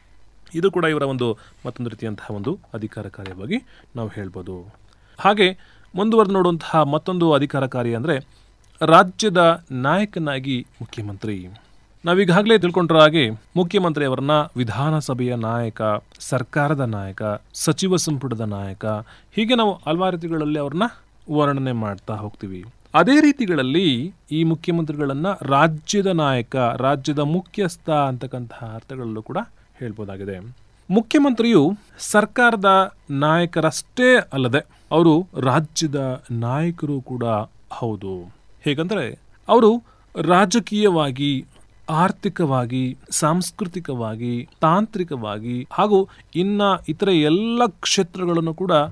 S2: ಇದು ಕೂಡ ಇವರ ಒಂದು ಮತ್ತೊಂದು ರೀತಿಯಂತಹ ಒಂದು ಅಧಿಕಾರ ಕಾರ್ಯವಾಗಿ ನಾವು ಹೇಳ್ಬೋದು. ಹಾಗೆ ಮುಂದುವರೆದು ನೋಡುವಂತಹ ಮತ್ತೊಂದು ಅಧಿಕಾರ ಕಾರ್ಯ ಅಂದರೆ ರಾಜ್ಯದ ನಾಯಕನಾಗಿ ಮುಖ್ಯಮಂತ್ರಿ. ನಾವೀಗಾಗಲೇ ತಿಳ್ಕೊಂಡ್ರ ಹಾಗೆ ಮುಖ್ಯಮಂತ್ರಿಯವರನ್ನ ವಿಧಾನಸಭೆಯ ನಾಯಕ, ಸರ್ಕಾರದ ನಾಯಕ, ಸಚಿವ ಸಂಪುಟದ ನಾಯಕ, ಹೀಗೆ ನಾವು ಹಲವಾರು ರೀತಿಗಳಲ್ಲಿ ಅವ್ರನ್ನ ವರ್ಣನೆ ಮಾಡ್ತಾ ಹೋಗ್ತೀವಿ. ಅದೇ ರೀತಿಗಳಲ್ಲಿ ಈ ಮುಖ್ಯಮಂತ್ರಿಗಳನ್ನ ರಾಜ್ಯದ ನಾಯಕ, ರಾಜ್ಯದ ಮುಖ್ಯಸ್ಥ ಅಂತಕ್ಕಂತಹ ಅರ್ಥಗಳಲ್ಲೂ ಕೂಡ ಹೇಳ್ಬೋದಾಗಿದೆ. ಮುಖ್ಯಮಂತ್ರಿಯು ಸರ್ಕಾರದ ನಾಯಕರಷ್ಟೇ ಅಲ್ಲದೆ ಅವರು ರಾಜ್ಯದ ನಾಯಕರು ಕೂಡ ಹೌದು. ಹೇಗಂದರೆ ಅವರು ರಾಜಕೀಯವಾಗಿ, ಆರ್ಥಿಕವಾಗಿ, ಸಾಂಸ್ಕೃತಿಕವಾಗಿ, ತಾಂತ್ರಿಕವಾಗಿ ಹಾಗೂ ಇತರೆ ಎಲ್ಲ ಕ್ಷೇತ್ರಗಳನ್ನು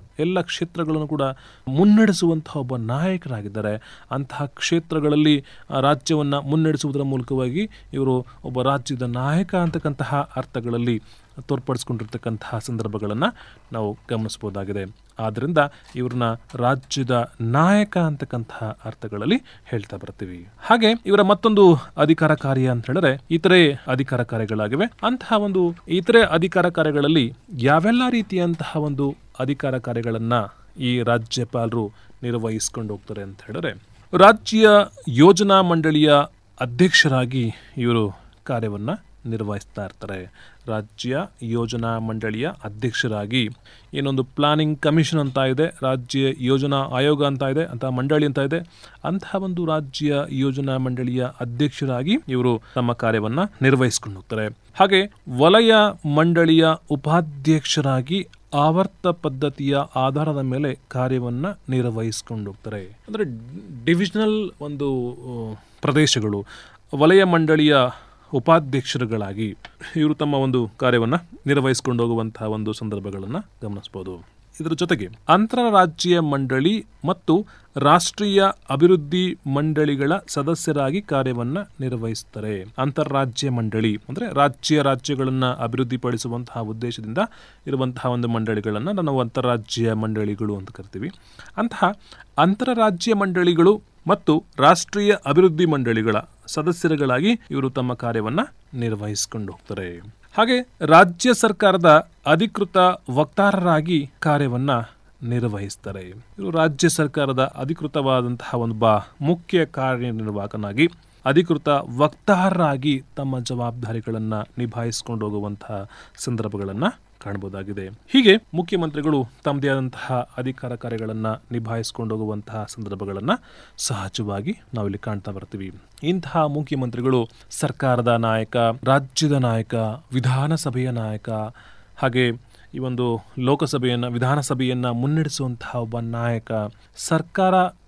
S2: ಕೂಡ ಮುನ್ನಡೆಸುವಂತಹ ಒಬ್ಬ ನಾಯಕರಾಗಿದ್ದಾರೆ. ಅಂತಹ ಕ್ಷೇತ್ರಗಳಲ್ಲಿ ರಾಜ್ಯವನ್ನು ಮುನ್ನಡೆಸುವುದರ ಮೂಲಕವಾಗಿ ಇವರು ಒಬ್ಬ ರಾಜ್ಯದ ನಾಯಕ ಅಂತಕ್ಕಂತಹ ಅರ್ಥಗಳಲ್ಲಿ ತೋರ್ಪಡಿಸ್ಕೊಂಡಿರ್ತಕ್ಕಂತಹ ಸಂದರ್ಭಗಳನ್ನು ನಾವು ಗಮನಿಸಬಹುದಾಗಿದೆ. ಆದ್ದರಿಂದ ಇವ್ರನ್ನ ರಾಜ್ಯದ ನಾಯಕ ಅಂತಕ್ಕಂತಹ ಅರ್ಥಗಳಲ್ಲಿ ಹೇಳ್ತಾ ಬರ್ತೀವಿ. ಹಾಗೆ ಇವರ ಮತ್ತೊಂದು ಅಧಿಕಾರ ಕಾರ್ಯ ಅಂತ ಹೇಳಿದ್ರೆ ಇತರೆ ಅಧಿಕಾರ ಕಾರ್ಯಗಳಾಗಿವೆ. ಅಂತಹ ಒಂದು ಇತರೆ ಅಧಿಕಾರ ಕಾರ್ಯಗಳಲ್ಲಿ ಯಾವೆಲ್ಲ ರೀತಿಯಂತಹ ಒಂದು ಅಧಿಕಾರ ಕಾರ್ಯಗಳನ್ನ ಈ ರಾಜ್ಯಪಾಲರು ನಿರ್ವಹಿಸ್ಕೊಂಡು ಹೋಗ್ತಾರೆ ಅಂತ ಹೇಳಿದ್ರೆ, ರಾಜ್ಯ ಯೋಜನಾ ಮಂಡಳಿಯ ಅಧ್ಯಕ್ಷರಾಗಿ ಇವರು ಕಾರ್ಯವನ್ನ ನಿರ್ವಹಿಸ್ತಾ ಇರ್ತಾರೆ. ರಾಜ್ಯ ಯೋಜನಾ ಮಂಡಳಿಯ ಅಧ್ಯಕ್ಷರಾಗಿ ಏನೊಂದು ಪ್ಲಾನಿಂಗ್ ಕಮಿಷನ್ ಅಂತ ಇದೆ, ರಾಜ್ಯ ಯೋಜನಾ ಆಯೋಗ ಅಂತ ಇದೆ, ಅಂತಹ ಮಂಡಳಿ ಅಂತ ಇದೆ. ಅಂತಹ ಒಂದು ರಾಜ್ಯ ಯೋಜನಾ ಮಂಡಳಿಯ ಅಧ್ಯಕ್ಷರಾಗಿ ಇವರು ತಮ್ಮ ಕಾರ್ಯವನ್ನ ನಿರ್ವಹಿಸ್ಕೊಂಡು ಹೋಗ್ತಾರೆ. ಹಾಗೆ ವಲಯ ಮಂಡಳಿಯ ಉಪಾಧ್ಯಕ್ಷರಾಗಿ ಆವರ್ತ ಪದ್ಧತಿಯ ಆಧಾರದ ಮೇಲೆ ಕಾರ್ಯವನ್ನ ನಿರ್ವಹಿಸ್ಕೊಂಡು ಹೋಗ್ತಾರೆ. ಅಂದ್ರೆ ಡಿವಿಷನಲ್ ಒಂದು ಪ್ರದೇಶಗಳು ವಲಯ ಮಂಡಳಿಯ ಉಪಾಧ್ಯಕ್ಷರುಗಳಾಗಿ ಇವರು ತಮ್ಮ ಒಂದು ಕಾರ್ಯವನ್ನು ನಿರ್ವಹಿಸಿಕೊಂಡು ಹೋಗುವಂತಹ ಒಂದು ಸಂದರ್ಭಗಳನ್ನು ಗಮನಿಸಬಹುದು. ಇದರ ಜೊತೆಗೆ ಅಂತರರಾಜ್ಯ ಮಂಡಳಿ ಮತ್ತು ರಾಷ್ಟ್ರೀಯ ಅಭಿವೃದ್ಧಿ ಮಂಡಳಿಗಳ ಸದಸ್ಯರಾಗಿ ಕಾರ್ಯವನ್ನ ನಿರ್ವಹಿಸುತ್ತಾರೆ. ಅಂತಾರಾಜ್ಯ ಮಂಡಳಿ ಅಂದ್ರೆ ರಾಜ್ಯಗಳನ್ನ ಅಭಿವೃದ್ಧಿಪಡಿಸುವಂತಹ ಉದ್ದೇಶದಿಂದ ಇರುವಂತಹ ಒಂದು ಮಂಡಳಿಗಳನ್ನ ನಾವು ಅಂತಾರಾಜ್ಯ ಮಂಡಳಿಗಳು ಅಂತ ಕರಿತೀವಿ. ಅಂತಹ ಅಂತರರಾಜ್ಯ ಮಂಡಳಿಗಳು ಮತ್ತು ರಾಷ್ಟ್ರೀಯ ಅಭಿವೃದ್ಧಿ ಮಂಡಳಿಗಳ ಸದಸ್ಯರುಗಳಾಗಿ ಇವರು ತಮ್ಮ ಕಾರ್ಯವನ್ನ ನಿರ್ವಹಿಸಿಕೊಂಡು ಹೋಗ್ತಾರೆ. ಹಾಗೆ ರಾಜ್ಯ ಸರ್ಕಾರದ ಅಧಿಕೃತ ವಕ್ತಾರರಾಗಿ ಕಾರ್ಯವನ್ನ ನಿರ್ವಹಿಸ್ತಾರೆ. ಇವರು ರಾಜ್ಯ ಸರ್ಕಾರದ ಅಧಿಕೃತವಾದಂತಹ ಒಂದು ಮುಖ್ಯ ಕಾರ್ಯನಿರ್ವಾಹಕನಾಗಿ ಅಧಿಕೃತ ವಕ್ತಾರರಾಗಿ ತಮ್ಮ ಜವಾಬ್ದಾರಿಗಳನ್ನ ನಿಭಾಯಿಸಿಕೊಂಡು ಹೋಗುವಂತಹ ಸಂದರ್ಭಗಳನ್ನ ಕಾಣಬಹುದಾಗಿದೆ. ಹೀಗೆ ಮುಖ್ಯಮಂತ್ರಿಗಳು ತಮ್ಮದೇ ಆದಂತಹ ಅಧಿಕಾರ ಕಾರ್ಯಗಳನ್ನ ನಿಭಾಯಿಸಿಕೊಂಡು ಹೋಗುವಂತಹ ಸಂದರ್ಭಗಳನ್ನ ಸಹಜವಾಗಿ ನಾವಿಲ್ಲಿ ಕಾಣ್ತಾ ಬರ್ತೀವಿ. ಇಂತಹ ಮುಖ್ಯಮಂತ್ರಿಗಳು ಸರ್ಕಾರದ ನಾಯಕ, ರಾಜ್ಯದ ನಾಯಕ, ವಿಧಾನಸಭೆಯ ನಾಯಕ, ಹಾಗೆ ಈ ಒಂದು ವಿಧಾನಸಭೆಯನ್ನ ಮುನ್ನಡೆಸುವಂತಹ ಒಬ್ಬ ನಾಯಕ, ಸರ್ಕಾರ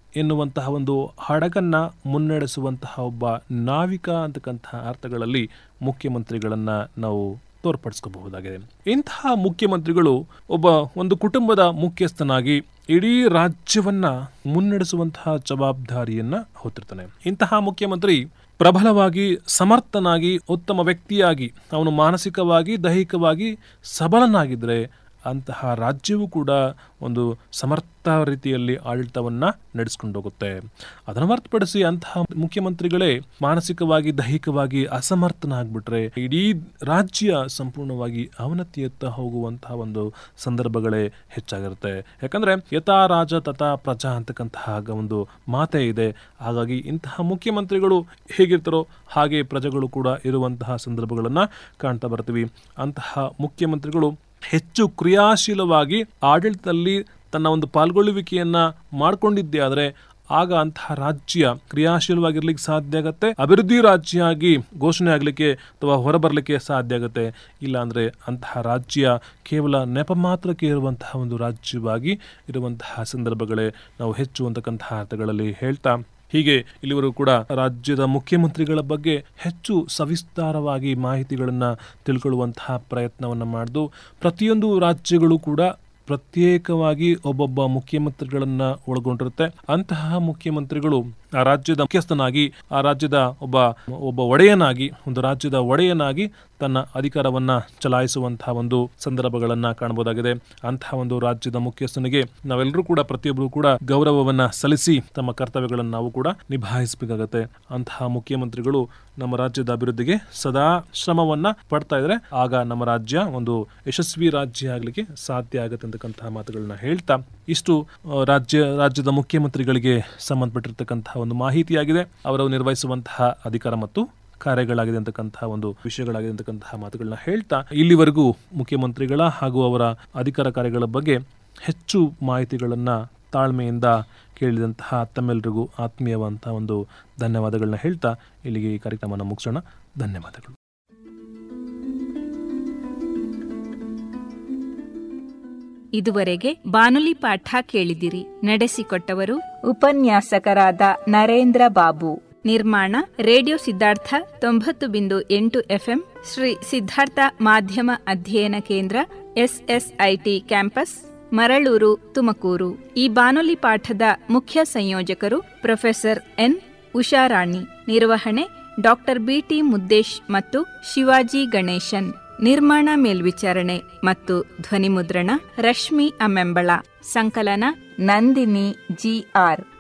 S2: ಎನ್ನುವಂತಹ ಒಂದು ಹಡಗನ್ನ ಮುನ್ನಡೆಸುವಂತಹ ಒಬ್ಬ ನಾವಿಕ ಅಂತಕ್ಕಂತಹ ಅರ್ಥಗಳಲ್ಲಿ ಮುಖ್ಯಮಂತ್ರಿಗಳನ್ನ ನಾವು ತೋರ್ಪಡಿಸ್ಕೋಬಹುದಾಗಿದೆ. ಇಂತಹ ಮುಖ್ಯಮಂತ್ರಿಗಳು ಒಂದು ಕುಟುಂಬದ ಮುಖ್ಯಸ್ಥನಾಗಿ ಇಡೀ ರಾಜ್ಯವನ್ನ ಮುನ್ನಡೆಸುವಂತಹ ಜವಾಬ್ದಾರಿಯನ್ನ ಹೊತ್ತಿರ್ತಾನೆ. ಇಂತಹ ಮುಖ್ಯಮಂತ್ರಿ ಪ್ರಬಲವಾಗಿ, ಸಮರ್ಥನಾಗಿ, ಉತ್ತಮ ವ್ಯಕ್ತಿಯಾಗಿ, ಅವನು ಮಾನಸಿಕವಾಗಿ, ದೈಹಿಕವಾಗಿ ಸಬಲನಾಗಿದ್ರೆ ಅಂತಹ ರಾಜ್ಯವು ಕೂಡ ಒಂದು ಸಮರ್ಥ ರೀತಿಯಲ್ಲಿ ಆಡಳಿತವನ್ನ ನಡೆಸ್ಕೊಂಡು ಹೋಗುತ್ತೆ. ಅದನ್ನು ಹೊರತುಪಡಿಸಿ ಅಂತಹ ಮುಖ್ಯಮಂತ್ರಿಗಳೇ ಮಾನಸಿಕವಾಗಿ, ದೈಹಿಕವಾಗಿ ಅಸಮರ್ಥನಾಗ್ಬಿಟ್ರೆ ಇಡೀ ರಾಜ್ಯ ಸಂಪೂರ್ಣವಾಗಿ ಅವನತಿಯತ್ತ ಹೋಗುವಂತಹ ಒಂದು ಸಂದರ್ಭಗಳೇ ಹೆಚ್ಚಾಗಿರುತ್ತೆ. ಯಾಕಂದ್ರೆ ಯಥಾ ರಾಜ ತಥಾ ಪ್ರಜಾ ಅಂತಕ್ಕಂತಹ ಒಂದು ಮಾತೇ ಇದೆ. ಹಾಗಾಗಿ ಇಂತಹ ಮುಖ್ಯಮಂತ್ರಿಗಳು ಹೇಗಿರ್ತಾರೋ ಹಾಗೆ ಪ್ರಜೆಗಳು ಕೂಡ ಇರುವಂತಹ ಸಂದರ್ಭಗಳನ್ನ ಕಾಣ್ತಾ ಬರ್ತೀವಿ. ಅಂತಹ ಮುಖ್ಯಮಂತ್ರಿಗಳು ಹೆಚ್ಚು ಕ್ರಿಯಾಶೀಲವಾಗಿ ಆಡಳಿತದಲ್ಲಿ ತನ್ನ ಒಂದು ಪಾಲ್ಗೊಳ್ಳುವಿಕೆಯನ್ನ ಮಾಡಿಕೊಂಡಿದ್ದೇ ಆದರೆ ಆಗ ಅಂತಹ ರಾಜ್ಯ ಕ್ರಿಯಾಶೀಲವಾಗಿರ್ಲಿಕ್ಕೆ ಸಾಧ್ಯ ಆಗತ್ತೆ, ಅಭಿವೃದ್ಧಿ ರಾಜ್ಯ ಆಗಿ ಘೋಷಣೆ ಆಗಲಿಕ್ಕೆ ಅಥವಾ ಹೊರಬರಲಿಕ್ಕೆ ಸಾಧ್ಯ ಆಗುತ್ತೆ. ಇಲ್ಲಾಂದ್ರೆ ಅಂತಹ ರಾಜ್ಯ ಕೇವಲ ನೆಪ ಮಾತ್ರಕ್ಕೆ ಇರುವಂತಹ ಒಂದು ರಾಜ್ಯವಾಗಿ ಇರುವಂತಹ ಸಂದರ್ಭಗಳೇ ನಾವು ಹೆಚ್ಚು ಅಂತಕ್ಕಂತಹ ಅರ್ಥಗಳಲ್ಲಿ ಹೇಳ್ತಾ, ಹೀಗೆ ಇಲ್ಲಿವರೆಗೂ ಕೂಡ ರಾಜ್ಯದ ಮುಖ್ಯಮಂತ್ರಿಗಳ ಬಗ್ಗೆ ಹೆಚ್ಚು ಸವಿಸ್ತಾರವಾಗಿ ಮಾಹಿತಿಗಳನ್ನು ತಿಳ್ಕೊಳ್ಳುವಂತಹ ಪ್ರಯತ್ನವನ್ನು ಮಾಡಿದ್ದು, ಪ್ರತಿಯೊಂದು ರಾಜ್ಯಗಳು ಕೂಡ ಪ್ರತ್ಯೇಕವಾಗಿ ಒಬ್ಬೊಬ್ಬ ಮುಖ್ಯಮಂತ್ರಿಗಳನ್ನ ಒಳಗೊಂಡಿರುತ್ತೆ. ಅಂತಹ ಮುಖ್ಯಮಂತ್ರಿಗಳು ಆ ರಾಜ್ಯದ ಮುಖ್ಯಸ್ಥನಾಗಿ, ಆ ರಾಜ್ಯದ ಒಬ್ಬ ಒಡೆಯನಾಗಿ, ಒಂದು ರಾಜ್ಯದ ಒಡೆಯನಾಗಿ ತನ್ನ ಅಧಿಕಾರವನ್ನ ಚಲಾಯಿಸುವಂತಹ ಒಂದು ಸಂದರ್ಭಗಳನ್ನ ಕಾಣಬಹುದಾಗಿದೆ. ಅಂತಹ ಒಂದು ರಾಜ್ಯದ ಮುಖ್ಯಸ್ಥನಿಗೆ ನಾವೆಲ್ಲರೂ ಕೂಡ, ಪ್ರತಿಯೊಬ್ಬರು ಕೂಡ ಗೌರವವನ್ನ ಸಲ್ಲಿಸಿ ತಮ್ಮ ಕರ್ತವ್ಯಗಳನ್ನು ನಾವು ಕೂಡ ನಿಭಾಯಿಸಬೇಕಾಗತ್ತೆ. ಅಂತಹ ಮುಖ್ಯಮಂತ್ರಿಗಳು ನಮ್ಮ ರಾಜ್ಯದ ಅಭಿವೃದ್ಧಿಗೆ ಸದಾ ಶ್ರಮವನ್ನ ಪಡ್ತಾ ಇದ್ರೆ ಆಗ ನಮ್ಮ ರಾಜ್ಯ ಒಂದು ಯಶಸ್ವಿ ರಾಜ್ಯ ಆಗ್ಲಿಕ್ಕೆ ಸಾಧ್ಯ ಆಗುತ್ತೆ ಅಂತಕ್ಕಂತಹ ಮಾತುಗಳನ್ನ ಹೇಳ್ತಾ, ಇಷ್ಟು ರಾಜ್ಯದ ಮುಖ್ಯಮಂತ್ರಿಗಳಿಗೆ ಸಂಬಂಧಪಟ್ಟಿರ್ತಕ್ಕಂತಹ ಒಂದು ಮಾಹಿತಿಯಾಗಿದೆ. ಅವರು ನಿರ್ವಹಿಸುವಂತಹ ಅಧಿಕಾರ ಮತ್ತು ಕಾರ್ಯಗಳಾಗಿದೆ ಅಂತಕ್ಕಂತಹ ಒಂದು ವಿಷಯಗಳಾಗಿದೆ ಅಂತಕ್ಕಂತಹ ಮಾತುಗಳನ್ನ ಹೇಳ್ತಾ, ಇಲ್ಲಿವರೆಗೂ ಮುಖ್ಯಮಂತ್ರಿಗಳ ಹಾಗೂ ಅವರ ಅಧಿಕಾರ ಕಾರ್ಯಗಳ ಬಗ್ಗೆ ಹೆಚ್ಚು ಮಾಹಿತಿಗಳನ್ನ ತಾಳ್ಮೆಯಿಂದ ಕೇಳಿದಂತಹ ತಮ್ಮೆಲ್ಲರಿಗೂ ಆತ್ಮೀಯವಂತಹ ಒಂದು ಧನ್ಯವಾದಗಳನ್ನ ಹೇಳ್ತಾ ಇಲ್ಲಿಗೆ ಈ ಕಾರ್ಯಕ್ರಮನ ಮುಗಿಸೋಣ. ಧನ್ಯವಾದಗಳು.
S1: ಇದುವರೆಗೆ ಬಾನುಲಿ ಪಾಠ ಕೇಳಿದಿರಿ. ನಡೆಸಿಕೊಟ್ಟವರು ಉಪನ್ಯಾಸಕರಾದ ನರೇಂದ್ರ ಬಾಬು. ನಿರ್ಮಾಣ ರೇಡಿಯೋ ಸಿದ್ಧಾರ್ಥ 90.8 FM, ಶ್ರೀ ಸಿದ್ಧಾರ್ಥ ಮಾಧ್ಯಮ ಅಧ್ಯಯನ ಕೇಂದ್ರ, SSIT ಕ್ಯಾಂಪಸ್, ಮರಳೂರು, ತುಮಕೂರು. ಈ ಬಾನುಲಿ ಪಾಠದ ಮುಖ್ಯ ಸಂಯೋಜಕರು ಪ್ರೊಫೆಸರ್ N. ಉಷಾರಾಣಿ. ನಿರ್ವಹಣೆ ಡಾಕ್ಟರ್ BT ಮುದ್ದೇಶ್ ಮತ್ತು ಶಿವಾಜಿ ಗಣೇಶನ್. ನಿರ್ಮಾಣ ಮೇಲ್ವಿಚಾರಣೆ ಮತ್ತು ಧ್ವನಿಮುದ್ರಣ ರಶ್ಮಿ ಅಮೆಂಬಳ. ಸಂಕಲನ ನಂದಿನಿ GR.